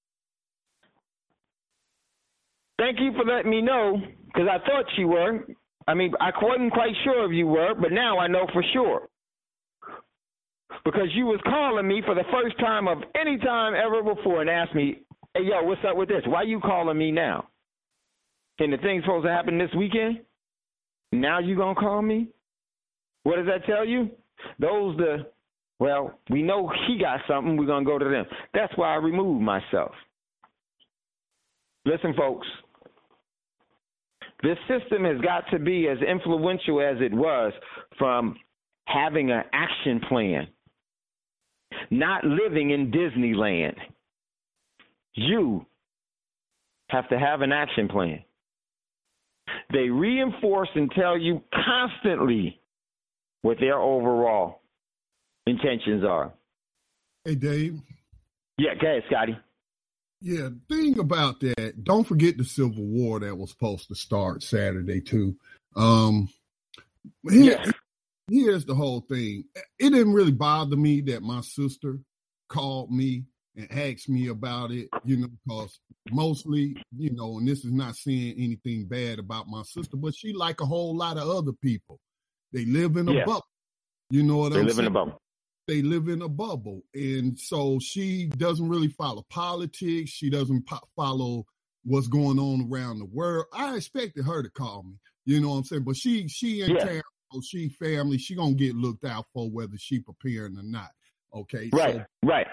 S1: thank you for letting me know, because I thought you were. I mean, I wasn't quite sure if you were, but now I know for sure. Because you was calling me for the first time of any time ever before and asked me, hey, yo, what's up with this? Why you calling me now? And the thing's supposed to happen this weekend? Now you going to call me? What does that tell you? Those the, well, we know he got something. We're going to go to them. That's why I removed myself. Listen, folks. This system has got to be as influential as it was from having an action plan. Not living in Disneyland. You have to have an action plan. They reinforce and tell you constantly what their overall intentions are.
S2: Hey, Dave.
S1: Yeah, go ahead, Scotty.
S2: Yeah, thing about that, don't forget the Civil War that was supposed to start Saturday, too. Um, here,
S1: yes.
S2: Here's the whole thing. It didn't really bother me that my sister called me and asked me about it, you know, because mostly, you know, and this is not saying anything bad about my sister, but she like a whole lot of other people. They live in a
S1: Yeah.
S2: bubble. You know what
S1: They
S2: I'm
S1: live
S2: saying?
S1: in a bubble.
S2: They live in a bubble. And so she doesn't really follow politics. She doesn't po- follow what's going on around the world. I expected her to call me, you know what I'm saying? But she she in
S1: Yeah.
S2: town, so she family, she gonna get looked out for whether she preparing or not. Okay.
S1: Right,
S2: So,
S1: right.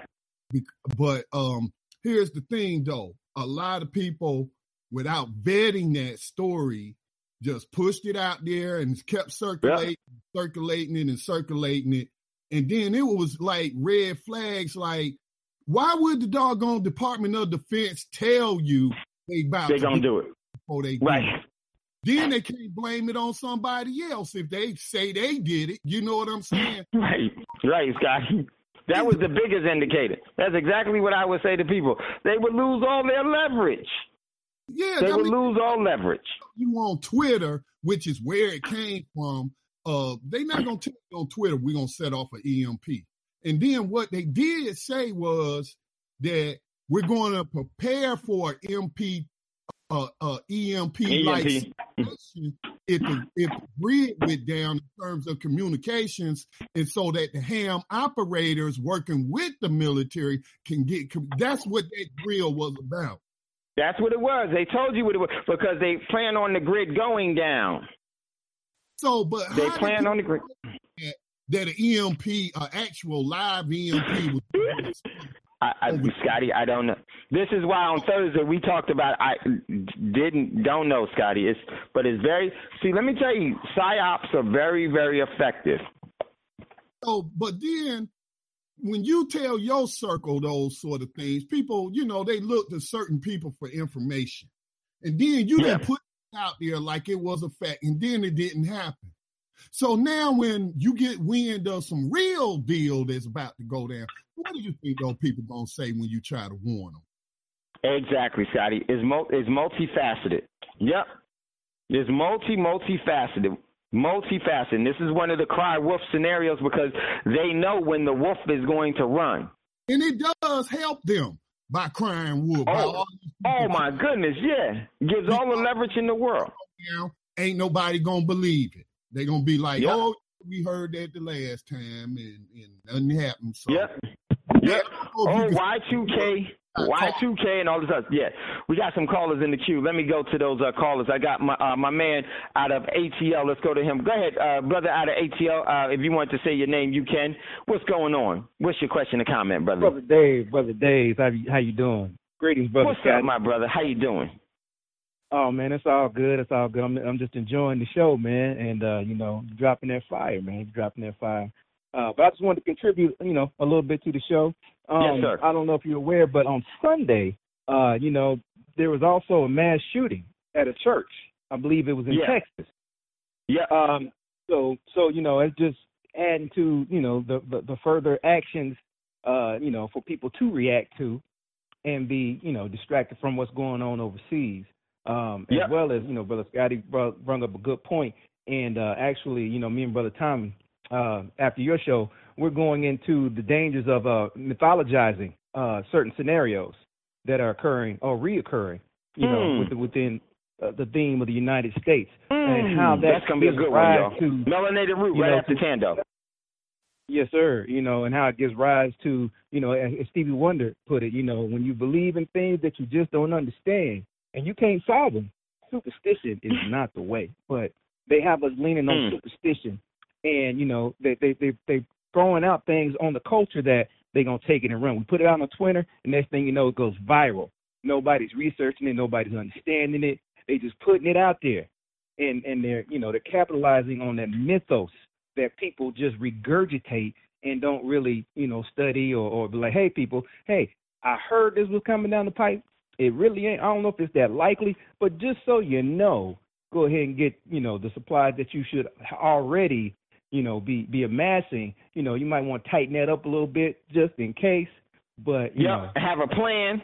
S2: but um, here's the thing though. A lot of people, without vetting that story, just pushed it out there and kept circulating, yeah. circulating it and circulating it. And then it was like red flags, like, why would the doggone Department of Defense tell you they about
S1: they
S2: to
S1: gonna do it
S2: before they
S1: right?
S2: Do it? Then they can't blame it on somebody else if they say they did it. You know what I'm saying?
S1: Right, right, Scotty. That was the biggest indicator. That's exactly what I would say to people. They would lose all their leverage.
S2: Yeah,
S1: they
S2: I
S1: would
S2: mean,
S1: lose all leverage.
S2: You on Twitter, which is where it came from. Uh, they not gonna tell you on Twitter we're gonna set off an E M P. And then what they did say was that we're going to prepare for an M P, uh, uh, E M P like situation if the if the grid went down in terms of communications, and so that the ham operators working with the military can get. That's what that drill was about.
S1: That's what it was. They told you what it was because they plan on the grid going down.
S2: So, but
S1: they plan on the grid.
S2: That, that an E M P, an actual live E M P was.
S1: I, I, Scotty, I don't know. This is why on Thursday we talked about. I didn't, don't know, Scotty. It's, but it's very. See, let me tell you, psyops are very, very effective.
S2: So, but then when you tell your circle those sort of things, people, you know, they look to certain people for information, and then you
S1: yeah.
S2: didn't put it out there like it was a fact, and then it didn't happen. So now when you get wind of some real deal that's about to go down, what do you think those people going to say when you try to warn them?
S1: Exactly, Scotty. It's, mul- it's multifaceted. Yep. It's multi, multifaceted. Multifaceted. And this is one of the cry wolf scenarios because they know when the wolf is going to run.
S2: And it does help them by crying wolf.
S1: Oh, oh my goodness, yeah. Gives all the leverage in the world.
S2: Ain't nobody going to believe it. They're going to be like,
S1: yep.
S2: oh, we heard that the last time and, and nothing happened. So.
S1: Yep. Yep. Oh, Y two K, Y two K and all this stuff. Yeah. We got some callers in the queue. Let me go to those uh, callers. I got my uh, my man out of A T L. Let's go to him. Go ahead, uh, brother out of A T L. Uh, if you want to say your name, you can. What's going on? What's your question or comment, brother?
S5: Brother Dave, brother Dave, how you, how you doing? Greetings, brother.
S1: What's
S5: Scott.
S1: up, my brother? How you doing?
S5: Oh, man, it's all good. It's all good. I'm, I'm just enjoying the show, man, and, uh, you know, dropping that fire, man, dropping that fire. Uh, but I just wanted to contribute, you know, a little bit to the show. Um,
S1: yes, sir.
S5: I don't know if you're aware, but on Sunday, uh, you know, there was also a mass shooting at a church. I believe it was in
S1: yeah.
S5: Texas.
S1: Yeah.
S5: Um. So, so you know, it's just adding to, you know, the, the, the further actions, uh, you know, for people to react to and be, you know, distracted from what's going on overseas. Um, as
S1: yep.
S5: well as, you know, Brother Scotty brought, brought up a good point. And uh, actually, you know, me and Brother Tommy, uh, after your show, we're going into the dangers of uh, mythologizing uh, certain scenarios that are occurring or reoccurring, you mm. know, within, within uh, the theme of the United States.
S1: Mm.
S5: And how that
S1: That's going to be a good one, y'all. To, Melanated Root right know, after Tando.
S5: Yes, sir. You know, and how it gives rise to, you know, as Stevie Wonder put it, you know, when you believe in things that you just don't understand, and you can't solve them, superstition is not the way. But they have us leaning on mm. superstition, and you know they they they they throwing out things on the culture that they're gonna take it and run. We put it out on Twitter, and next thing you know, it goes viral. Nobody's researching it, nobody's understanding it. They just putting it out there, and and they're you know they're capitalizing on that mythos that people just regurgitate and don't really you know study or or be like, hey people, hey, I heard this was coming down the pipe. It really ain't. I don't know if it's that likely, but just so you know, go ahead and get, you know, the supplies that you should already, you know, be, be amassing. You know, you might want to tighten that up a little bit just in case. But, you
S1: yep.
S5: know.
S1: Have a plan.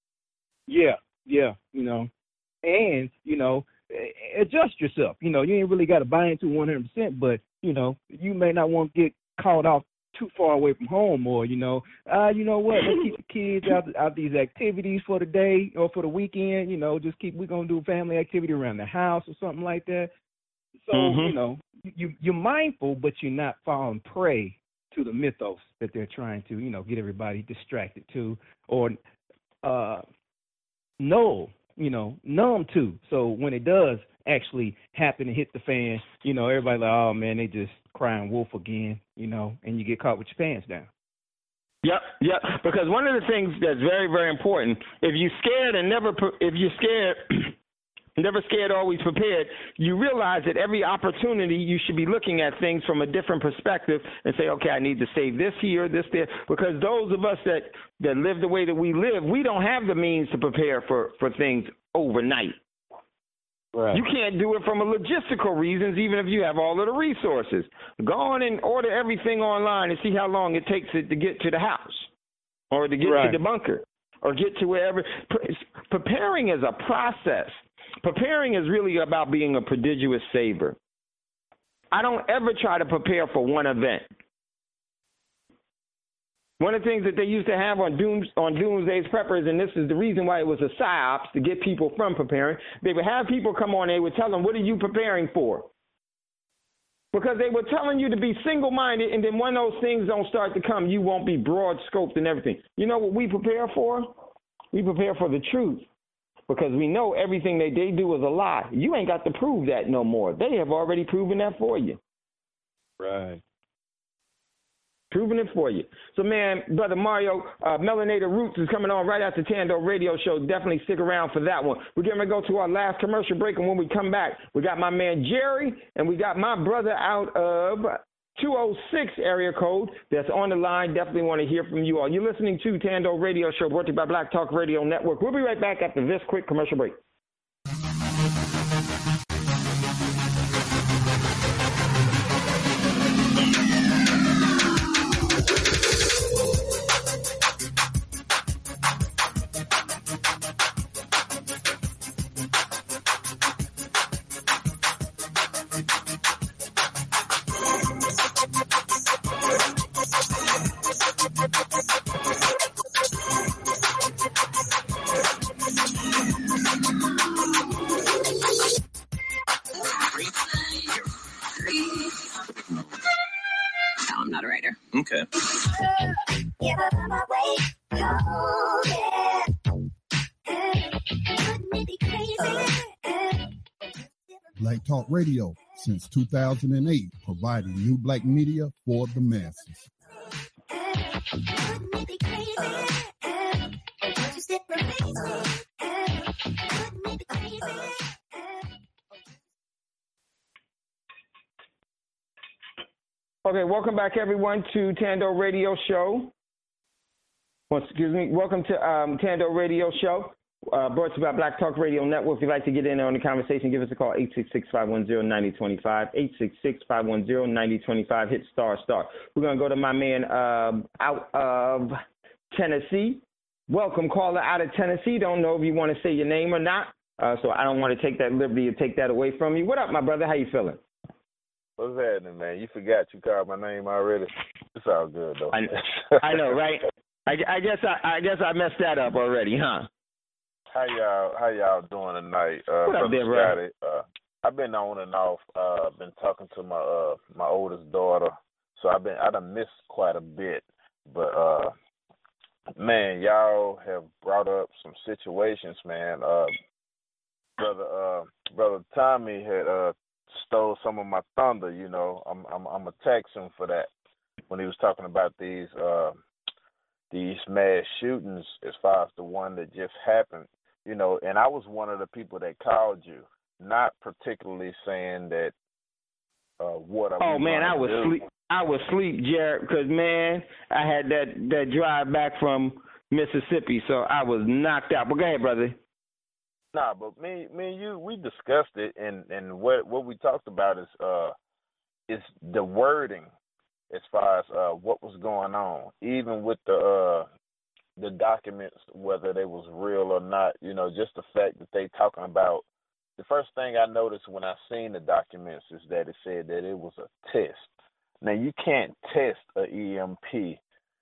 S5: Yeah, yeah, you know. And, you know, adjust yourself. You know, you ain't really got to buy into one hundred percent, but, you know, you may not want to get caught off too far away from home, or you know, uh, you know what? Let's keep the kids out out these activities for the day or for the weekend. You know, just keep we're gonna do family activity around the house or something like that. So
S1: Mhm.
S5: you know, you you're mindful, but you're not falling prey to the mythos that they're trying to, you know, get everybody distracted to, or uh, null, you know, numb to. So when it does actually happen and hit the fan, you know, everybody like, oh man, they just crying wolf again, you know, and you get caught with your pants down.
S1: Yep, yep. Because one of the things that's very, very important, if you're scared and never, pre- if you're scared, never scared, always prepared, you realize that every opportunity you should be looking at things from a different perspective and say, okay, I need to save this here, this there. Because those of us that, that live the way that we live, we don't have the means to prepare for, for things overnight.
S6: Right.
S1: You can't do it from a logistical reasons, even if you have all of the resources. Go on and order everything online and see how long it takes it to get to the house or to get
S5: Right.
S1: to the bunker or get to wherever. Pre- Preparing is a process. Preparing is really about being a prodigious saver. I don't ever try to prepare for one event. One of the things that they used to have on Dooms on Doomsday's Preppers, and this is the reason why it was a psyops to get people from preparing, they would have people come on, they would tell them, what are you preparing for? Because they were telling you to be single-minded, and then when those things don't start to come, you won't be broad-scoped and everything. You know what we prepare for? We prepare for the truth. Because we know everything that they do is a lie. You ain't got to prove that no more. They have already proven that for you.
S6: Right.
S1: Proving it for you. So, man, Brother Mario, uh, Melanated Roots is coming on right after Tando Radio Show. Definitely stick around for that one. We're going to go to our last commercial break, and when we come back, we got my man Jerry, and we got my brother out of two oh six area code that's on the line. Definitely want to hear from you all. You're listening to Tando Radio Show, brought to you by Black Talk Radio Network. We'll be right back after this quick commercial break.
S7: No, I'm not a writer.
S8: Okay.
S2: Black Talk Radio since two thousand eight, providing new black media for the masses.
S1: Okay, welcome back, everyone, to Tando Radio Show. Well, excuse me. Welcome to um, Tando Radio Show, uh, brought to you by Black Talk Radio Network. If you'd like to get in on the conversation, give us a call, eight six six, five one zero, nine zero two five, eight six six, five one zero, nine zero two five, hit star, star. We're going to go to my man uh, out of Tennessee. Welcome, caller out of Tennessee. Don't know if you want to say your name or not, uh, so I don't want to take that liberty or take that away from you. What up, my brother? How you feeling?
S6: What's happening, man? You forgot you called my name already. It's all good though.
S1: I, I know, right? I, I guess I, I guess I messed that up already, huh?
S6: How y'all how y'all doing tonight? Uh,
S1: what up, there, bro?
S6: Scotty, uh, I've been on and off. Uh, been talking to my uh my oldest daughter, so I've been I done missed quite a bit. But uh, man, y'all have brought up some situations, man. Uh, brother uh brother Tommy had uh. stole some of my thunder, you know. I'm I'm I'm gonna tax him for that when he was talking about these uh these mass shootings as far as the one that just happened, you know, and I was one of the people that called you, not particularly saying that uh what are
S1: Oh
S6: we
S1: man, I was
S6: do?
S1: sleep I was sleep, Jared, because man, I had that, that drive back from Mississippi, so I was knocked out. But go ahead, brother.
S6: Nah, but me, me and you, we discussed it, and, and what what we talked about is uh is the wording as far as uh what was going on, even with the uh the documents, whether they was real or not. You know, just the fact that they talking about. The first thing I noticed when I seen the documents is that it said that it was a test. Now, you can't test a E M P.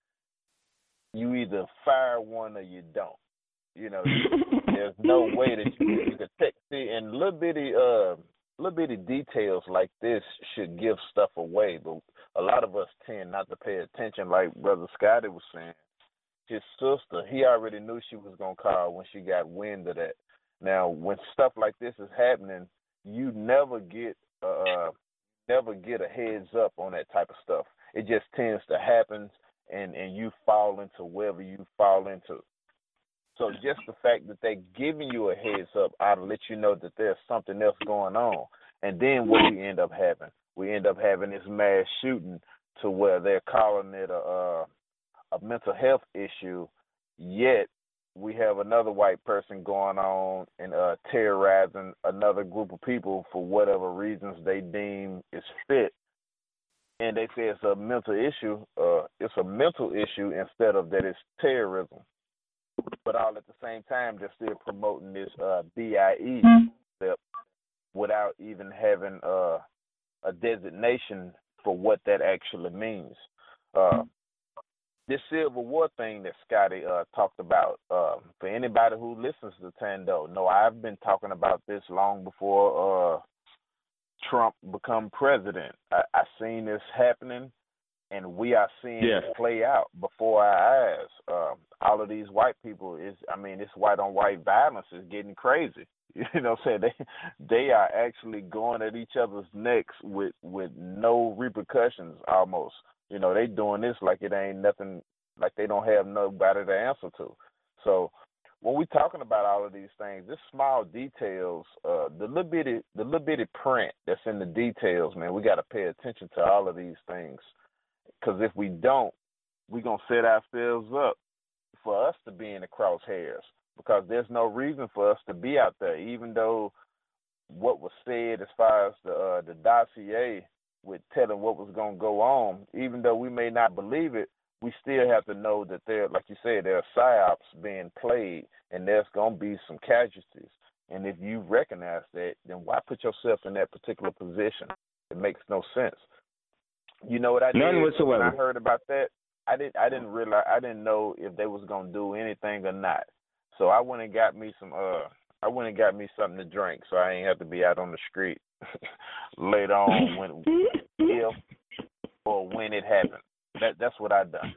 S6: You either fire one or you don't. You know, there's no way that you, you could take. See, and little bitty, uh, little bitty details like this should give stuff away, but a lot of us tend not to pay attention. Like Brother Scotty was saying, his sister, he already knew she was gonna call when she got wind of that. Now, when stuff like this is happening, you never get, uh, never get a heads up on that type of stuff. It just tends to happen, and and you fall into wherever you fall into. So just the fact that they're giving you a heads up ought to let you know that there's something else going on. And then what we end up having, we end up having this mass shooting to where they're calling it a, a, a mental health issue, yet we have another white person going on and uh, terrorizing another group of people for whatever reasons they deem is fit. And they say it's a mental issue. Uh, it's a mental issue instead of that it's terrorism. But all at the same time, they're still promoting this uh, B I E step without even having uh, a designation for what that actually means. Uh, this Civil War thing that Scotty uh, talked about, uh, for anybody who listens to Tando, no, I've been talking about this long before uh, Trump become president. I, I seen this happening. And we are seeing
S1: yes.
S6: it play out before our eyes. Um, all of these white people is, I mean, this white on white violence is getting crazy. You know what I'm saying? They they are actually going at each other's necks with, with no repercussions almost. You know, they doing this like it ain't nothing, like they don't have nobody to answer to. So when we talking about all of these things, this small details, uh, the little bitty, the little bitty print that's in the details, man, we got to pay attention to all of these things. Because if we don't, we're going to set ourselves up for us to be in the crosshairs, because there's no reason for us to be out there, even though what was said as far as the, uh, the dossier with telling what was going to go on, even though we may not believe it, we still have to know that there, like you said, there are psyops being played, and there's going to be some casualties. And if you recognize that, then why put yourself in that particular position? It makes no sense. You know what I did?
S1: None whatsoever.
S6: When I heard about that, I didn't. I didn't realize. I didn't know if they was gonna do anything or not. So I went and got me some. Uh, I went and got me something to drink, so I ain't have to be out on the street later on when, if or when it happened. That that's what I done.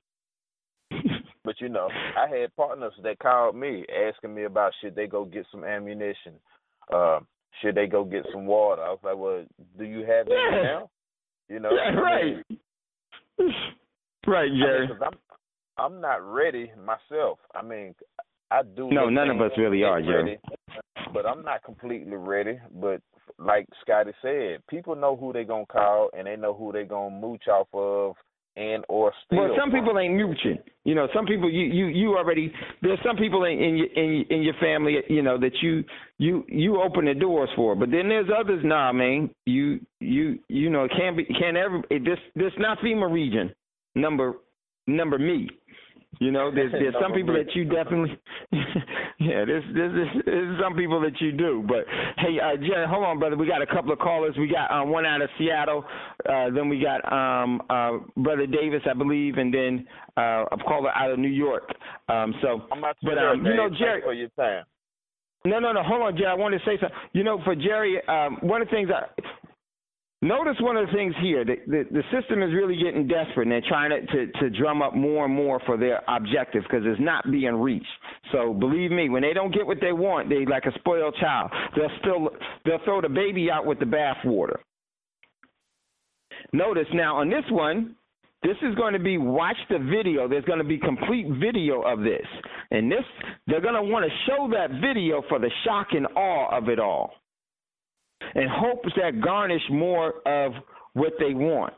S6: But you know, I had partners that called me asking me about should they go get some ammunition, uh, should they go get some water. I was like, well, do you have that
S1: yeah.
S6: now? You know,
S1: yeah, right, I mean, right, Jerry.
S6: I mean, I'm, I'm not ready myself. I mean, I do.
S1: No, none of us really are, Jerry.
S6: But I'm not completely ready. But like Scotty said, people know who they're gonna call, and they know who they're gonna mooch off of, and or steal.
S1: Well, some
S6: from.
S1: people ain't mooching. You know, some people you you, you already. There's some people in in your, in in your family, you know, that you you you open the doors for. But then there's others. Nah, man, you you you know, it can't be can't ever. It, this this not FEMA region. Number number me. You know, there's there's some people that you definitely, yeah, there's, there's there's some people that you do. But hey, uh, Jerry, hold on, brother. We got a couple of callers. We got uh, one out of Seattle. Uh, then we got um, uh, Brother Davis, I believe, and then uh, a caller out of New York. Um, so,
S6: I'm not
S1: but
S6: sure,
S1: um, you know, Jerry.
S6: Thanks for your time.
S1: No, no, no. Hold on, Jerry. I wanted to say something. You know, for Jerry, um, one of the things I. Notice one of the things here, the, the, the system is really getting desperate, and they're trying to, to, to drum up more and more for their objectives because it's not being reached. So believe me, when they don't get what they want, they like a spoiled child. They'll still they'll throw the baby out with the bathwater. Notice now on this one, this is going to be watch the video. There's going to be complete video of this, and this they're going to want to show that video for the shock and awe of it all, and hopes that garnish more of what they want.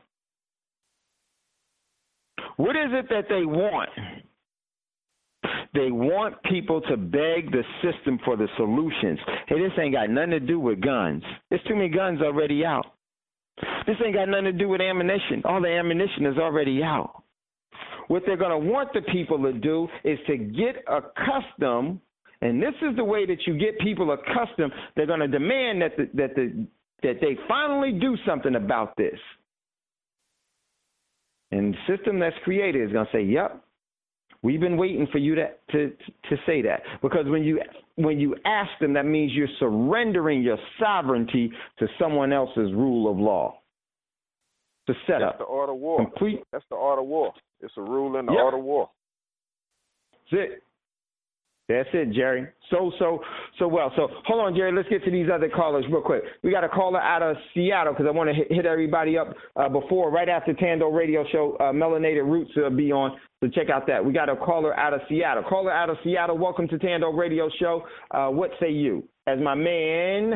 S1: What is it that they want? They want people to beg the system for the solutions. Hey, this ain't got nothing to do with guns. There's too many guns already out. This ain't got nothing to do with ammunition. All the ammunition is already out. What they're going to want the people to do is to get accustomed. And this is the way that you get people accustomed. They're going to demand that the, that the that they finally do something about this. And the system that's created is going to say, yep, we've been waiting for you to, to to say that. Because when you when you ask them, that means you're surrendering your sovereignty to someone else's rule of law. It's a setup.
S6: That's the art of war.
S1: Complete.
S6: That's the art of war. It's a rule in the
S1: Yep.
S6: art of war.
S1: That's it. That's it, Jerry. So, so, so well. So, hold on, Jerry. Let's get to these other callers real quick. We got a caller out of Seattle because I want to hit, hit everybody up uh, before, right after Tando Radio Show, uh, Melanated Roots will be on. So check out that. We got a caller out of Seattle. Caller out of Seattle, welcome to Tando Radio Show. Uh, what say you? As my man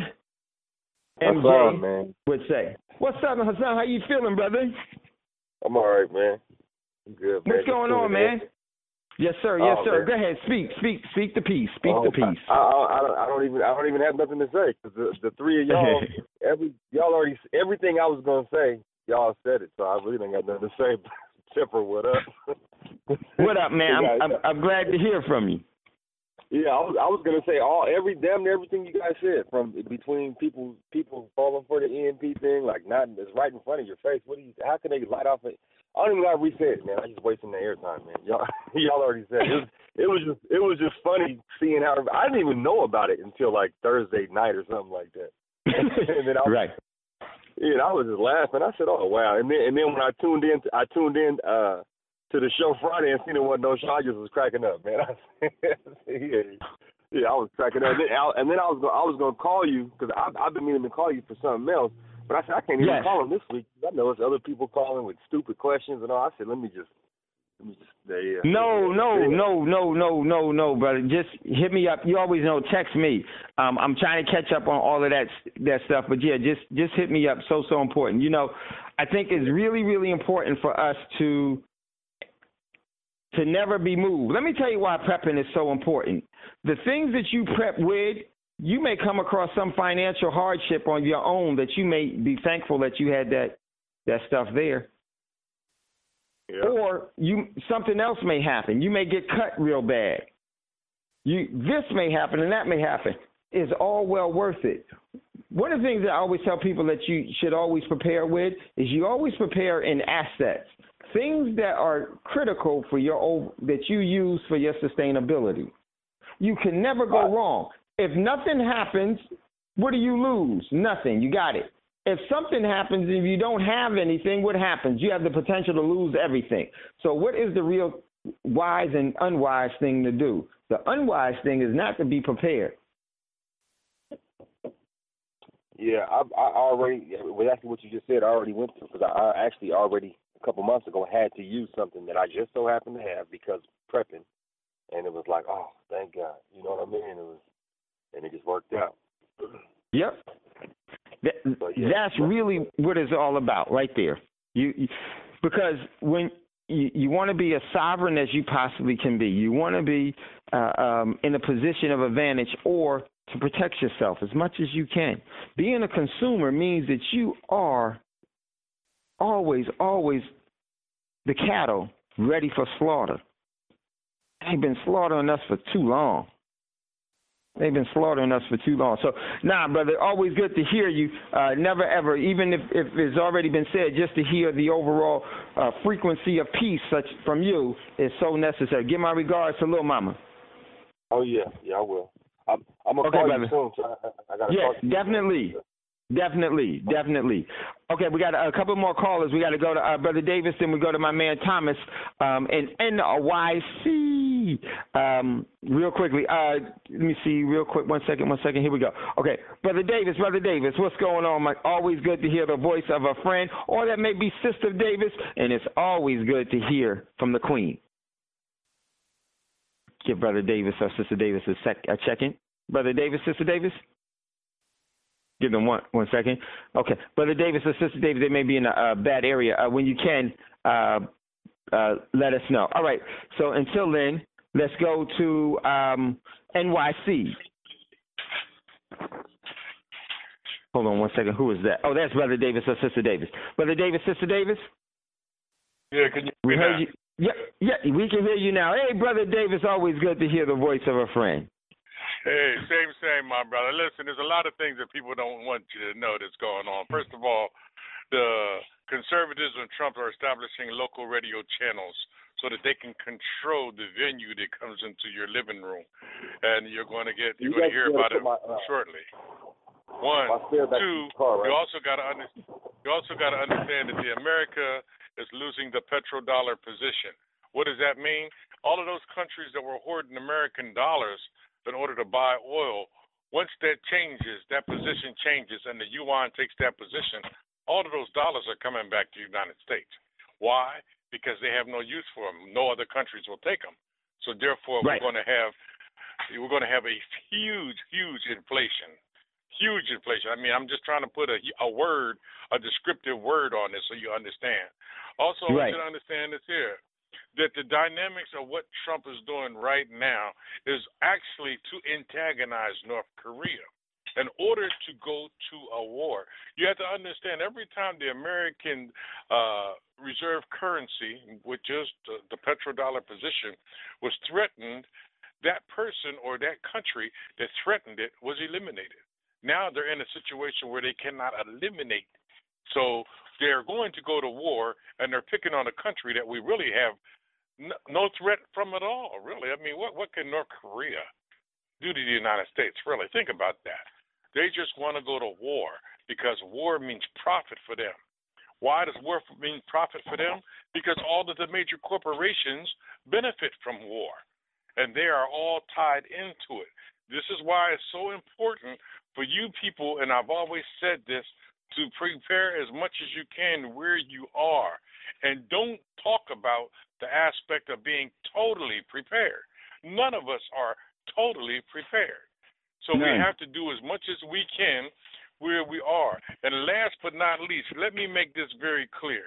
S1: M J
S8: Hassan, man.
S1: would say. What's up, Hassan? How you feeling, brother?
S8: I'm all right, man. I'm good, man.
S1: What's going
S8: Just
S1: on,
S8: tuning
S1: man? Yes, sir. Yes,
S8: Oh,
S1: sir.
S8: man.
S1: Go ahead. Speak. Speak. Speak the peace. Speak
S8: Oh,
S1: the peace.
S8: I, I, I, don't, I don't even I don't even have nothing to say because the, the three of y'all, every y'all already everything I was gonna say, y'all said it. So I really don't got nothing to say except for what up.
S1: What up, man? I'm, I'm I'm glad to hear from you.
S8: Yeah, I was I was gonna say all every damn near everything you guys said, from between people people falling for the E M P thing, like not it's right in front of your face. What do you? How can they light off it? I don't even gotta re-say it, man. I'm just wasting the airtime, man. Y'all y'all already said it. It was, it was just it was just funny seeing how I didn't even know about it until like Thursday night or something like that. And then I was,
S1: Right.
S8: yeah, I was just laughing. I said, "Oh wow!" And then and then when I tuned in, I tuned in uh, to the show Friday and seen it wasn't no show. I just was cracking up, man. I said, yeah, yeah, I was cracking up. And then I, and then I was gonna, I was gonna call you because I've been meaning to call you for something else. But I said I can't even
S1: Yes.
S8: call him this week. I know there's other people calling with stupid questions and all. I said, let me just, let me just. Yeah.
S1: No, no, no, no, no, no, no, brother. Just hit me up. You always know. Text me. Um, I'm trying to catch up on all of that that stuff. But yeah, just just hit me up. So so important. You know, I think it's really really important for us to to never be moved. Let me tell you why prepping is so important. The things that you prep with, you may come across some financial hardship on your own that you may be thankful that you had that that stuff there.
S8: Yeah.
S1: Or you something else may happen. You may get cut real bad. You this may happen and that may happen. It's all well worth it. One of the things that I always tell people that you should always prepare with is you always prepare in assets. Things that are critical for your that you use for your sustainability. You can never go wrong. If nothing happens, what do you lose? Nothing. You got it. If something happens and you don't have anything, what happens? You have the potential to lose everything. So what is the real wise and unwise thing to do? The unwise thing is not to be prepared.
S8: Yeah, I, I already, well, actually what you just said, I already went through because I, I actually already a couple months ago had to use something that I just so happened to have because prepping, and it was like, oh, thank God, you know what I mean? It was, and it just worked out.
S1: Yep. That,
S8: But yeah,
S1: that's really what it's all about, right there. You, you because when you, you want to be as sovereign as you possibly can be, you want to be uh, um, in a position of advantage or to protect yourself as much as you can. Being a consumer means that you are always, always the cattle ready for slaughter. They've been slaughtering us for too long. They've been slaughtering us for too long. So, nah, brother, always good to hear you. Uh, never, ever, even if, if it's already been said, just to hear the overall uh, frequency of peace such from you is so necessary. Give my regards to Lil Mama.
S8: Oh, yeah, yeah, I will. I'm, I'm going to
S1: Okay,
S8: call
S1: brother.
S8: you soon, so I, I got to
S1: Yes,
S8: talk to you.
S1: definitely. Definitely, definitely. Okay, we got a, a couple more callers. We got to go to uh, Brother Davis, then we go to my man Thomas um, in N Y C. Um, real quickly, uh, let me see real quick. One second, one second. Here we go. Okay, Brother Davis, Brother Davis, what's going on, Mike? Always good to hear the voice of a friend, or that may be Sister Davis, and it's always good to hear from the Queen. Give Brother Davis or Sister Davis a, sec- a check-in. Brother Davis, Sister Davis? Give them one one second. Okay. Brother Davis or Sister Davis, they may be in a, a bad area. Uh, when you can, uh, uh, let us know. All right. So until then, let's go to um, N Y C. Hold on one second. Who is that? Oh, that's Brother Davis or Sister Davis. Brother Davis, Sister Davis?
S9: Yeah, can you
S1: We
S9: hear me
S1: heard
S9: now?
S1: you. Yeah, yeah, we can hear you now. Hey, Brother Davis, always good to hear the voice of a friend.
S9: Hey, same, same, my brother. Listen, there's a lot of things that people don't want you to know that's going on. First of all, the conservatives and Trump are establishing local radio channels so that they can control the venue that comes into your living room, and you're going to get you're
S8: You
S9: going to
S8: guys
S9: hear
S8: gotta
S9: about it
S8: put my, uh,
S9: shortly. One,
S8: my spare back
S9: two.
S8: in the car, right?
S9: You also got to under, you also got to understand that the America is losing the petrodollar position. What does that mean? All of those countries that were hoarding American dollars in order to buy oil, once that changes, that position changes, and the yuan takes that position, all of those dollars are coming back to the United States. Why? Because they have no use for them. No other countries will take them. So therefore, right. we're going to have we're going to have a huge, huge inflation. Huge inflation. I mean, I'm just trying to put a, a word, a descriptive word on this so you understand. Also, right. I want you to understand this here, that the dynamics of what Trump is doing right now is actually to antagonize North Korea in order to go to a war. You have to understand, every time the American uh, reserve currency, which is the, the petrodollar position, was threatened, that person or that country that threatened it was eliminated. Now they're in a situation where they cannot eliminate. So they're going to go to war, and they're picking on a country that we really have no, no threat from at all, really. I mean, what, what can North Korea do to the United States, really? Think about that. They just want to go to war because war means profit for them. Why does war mean profit for them? Because all of the major corporations benefit from war, and they are all tied into it. This is why it's so important for you people, and I've always said this, to prepare as much as you can where you are. And don't talk about the aspect of being totally prepared. None of us are totally prepared. So no. we have to do as much as we can where we are. And last but not least, let me make this very clear.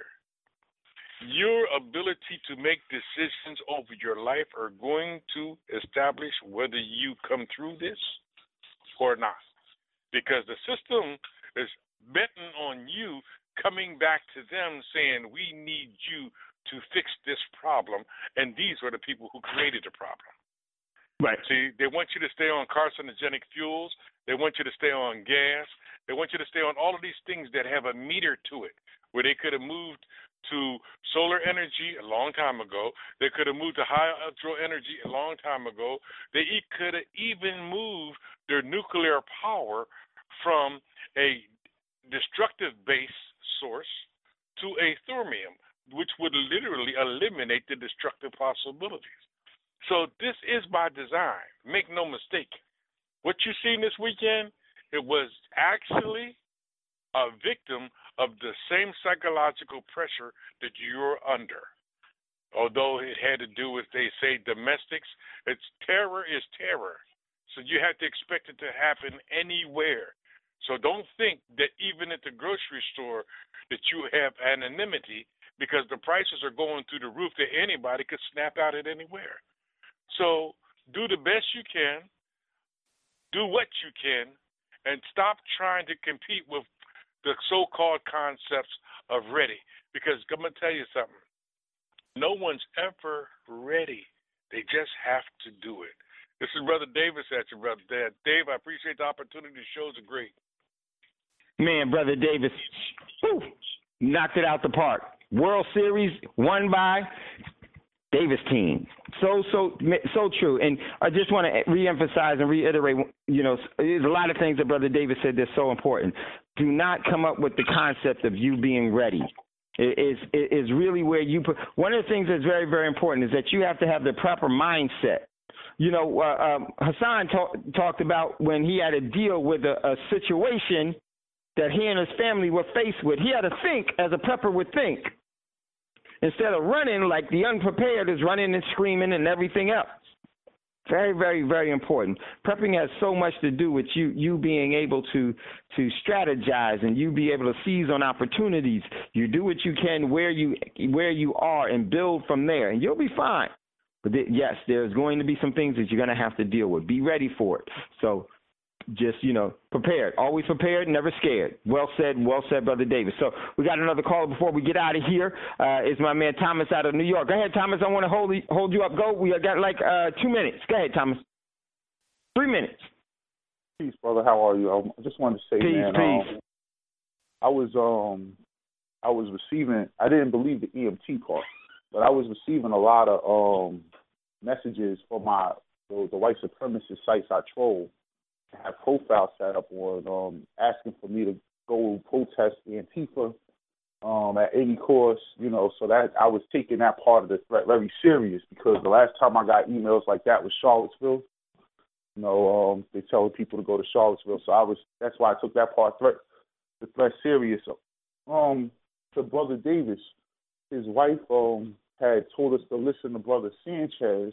S9: Your ability to make decisions over your life are going to establish whether you come through this or not. Because the system is betting on you coming back to them saying, we need you to fix this problem, and these are the people who created the problem.
S1: Right.
S9: See, they want you to stay on carcinogenic fuels. They want you to stay on gas. They want you to stay on all of these things that have a meter to it, where they could have moved to solar energy a long time ago. They could have moved to hydro energy a long time ago. They could have even moved their nuclear power from a destructive base source to a thorium, which would literally eliminate the destructive possibilities. So this is by design. Make no mistake. What you've seen this weekend, it was actually a victim of the same psychological pressure that you're under. Although it had to do with, they say, domestics, it's terror is terror. So you have to expect it to happen anywhere. So don't think that even at the grocery store that you have anonymity, because the prices are going through the roof that anybody could snap out at anywhere. So do the best you can, do what you can, and stop trying to compete with the so-called concepts of ready. Because I'm going to tell you something. No one's ever ready. They just have to do it. This is Brother Davis at you, Brother Dad. Dave, I appreciate the opportunity. The shows are great.
S1: Man, Brother Davis, whew, knocked it out the park. World Series won by Davis team. So, so, so true. And I just want to reemphasize and reiterate, you know, there's a lot of things that Brother Davis said that's so important. Do not come up with the concept of you being ready. It is, it is really where you put, one of the things that's very, very important is that you have to have the proper mindset. You know, uh, um, Hassan talk, talked about when he had to deal with a, a situation that he and his family were faced with. He had to think as a prepper would think. Instead of running like the unprepared is running and screaming and everything else. Very, very, very important. Prepping has so much to do with you you being able to to strategize and you be able to seize on opportunities. You do what you can where you where you are and build from there, and you'll be fine. But th- yes, there's going to be some things that you're going to have to deal with. Be ready for it. So just, you know, prepared. Always prepared, never scared. Well said, well said, Brother Davis. So we got another caller before we get out of here. Uh, is my man Thomas out of New York. Go ahead, Thomas. I want to hold, hold you up. Go. We got like uh, two minutes. Go ahead, Thomas. Three minutes.
S10: Peace, brother. How are you? I just wanted to say,
S1: peace,
S10: man,
S1: peace.
S10: Um, I was um, I was receiving. I didn't believe the E M T part, but I was receiving a lot of um, messages from my the, the white supremacist sites I troll. I have profiles set up on um, asking for me to go protest Antifa um, at any cost, you know. So that I was taking that part of the threat very serious, because the last time I got emails like that was Charlottesville. You know, um, they telling people to go to Charlottesville. So I was. That's why I took that part threat, the threat serious. Um, to Brother Davis, his wife um had told us to listen to Brother Sanchez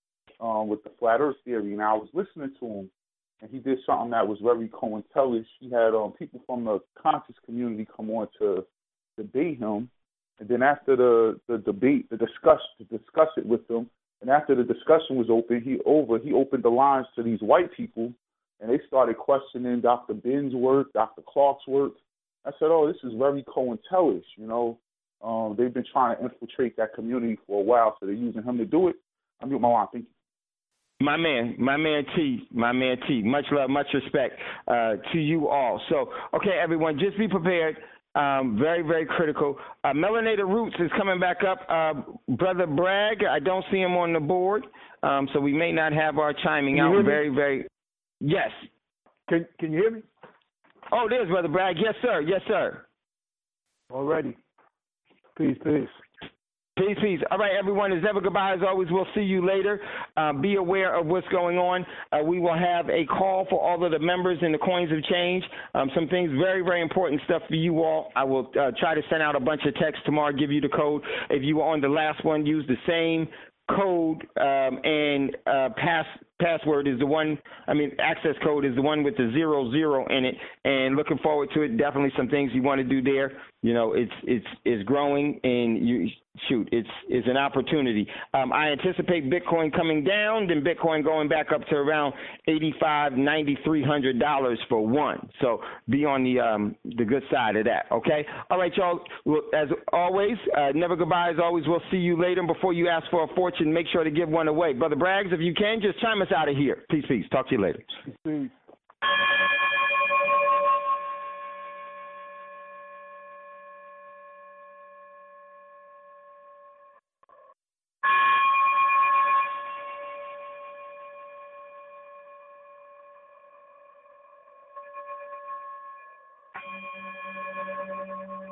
S10: um with the flat Earth theory, and I was listening to him, and he did something that was very cointellish. He had um people from the conscious community come on to debate him, and then after the, the debate, the discuss to discuss it with them, and after the discussion was open, he over he opened the lines to these white people, and they started questioning Doctor Ben's work, Doctor Clark's work. I said, oh, this is very cointellish, you know. Um, they've been trying to infiltrate that community for a while, so they're using him to do it. I mute my line. Thank you.
S1: My man, my man T, my man T. Much love, much respect uh, to you all. So, okay, everyone, just be prepared. Um, very, very critical. Uh, Melanated Roots is coming back up. Uh, Brother Bragg, I don't see him on the board, um, so we may not have our chiming
S3: Can you
S1: out.
S3: hear me?
S1: Very, very. Yes.
S3: Can Can you hear me?
S1: Oh, there's Brother Bragg. Yes, sir. Yes, sir.
S3: Already. Peace, peace.
S1: Peace, peace. All right, everyone. As ever, goodbye. As always, we'll see you later. Uh, be aware of what's going on. Uh, we will have a call for all of the members in the Coins of Change. Um, some things, very, very important stuff for you all. I will uh, try to send out a bunch of texts tomorrow, give you the code. If you were on the last one, use the same code um, and uh, pass password is the one, I mean, access code is the one with the zero zero in it, and looking forward to it. Definitely some things you want to do there. You know, it's it's it's growing, and you shoot, it's it's an opportunity. Um, I anticipate Bitcoin coming down, then Bitcoin going back up to around eighty-five, ninety-three hundred dollars for one. So be on the um, the good side of that. Okay. All right, y'all. Well, as always, uh, never goodbye. As always, we'll see you later. And before you ask for a fortune, make sure to give one away. Brother Braggs, if you can, just chime us out of here. Peace, peace. Talk to you later.
S3: Peace.
S11: Thank you.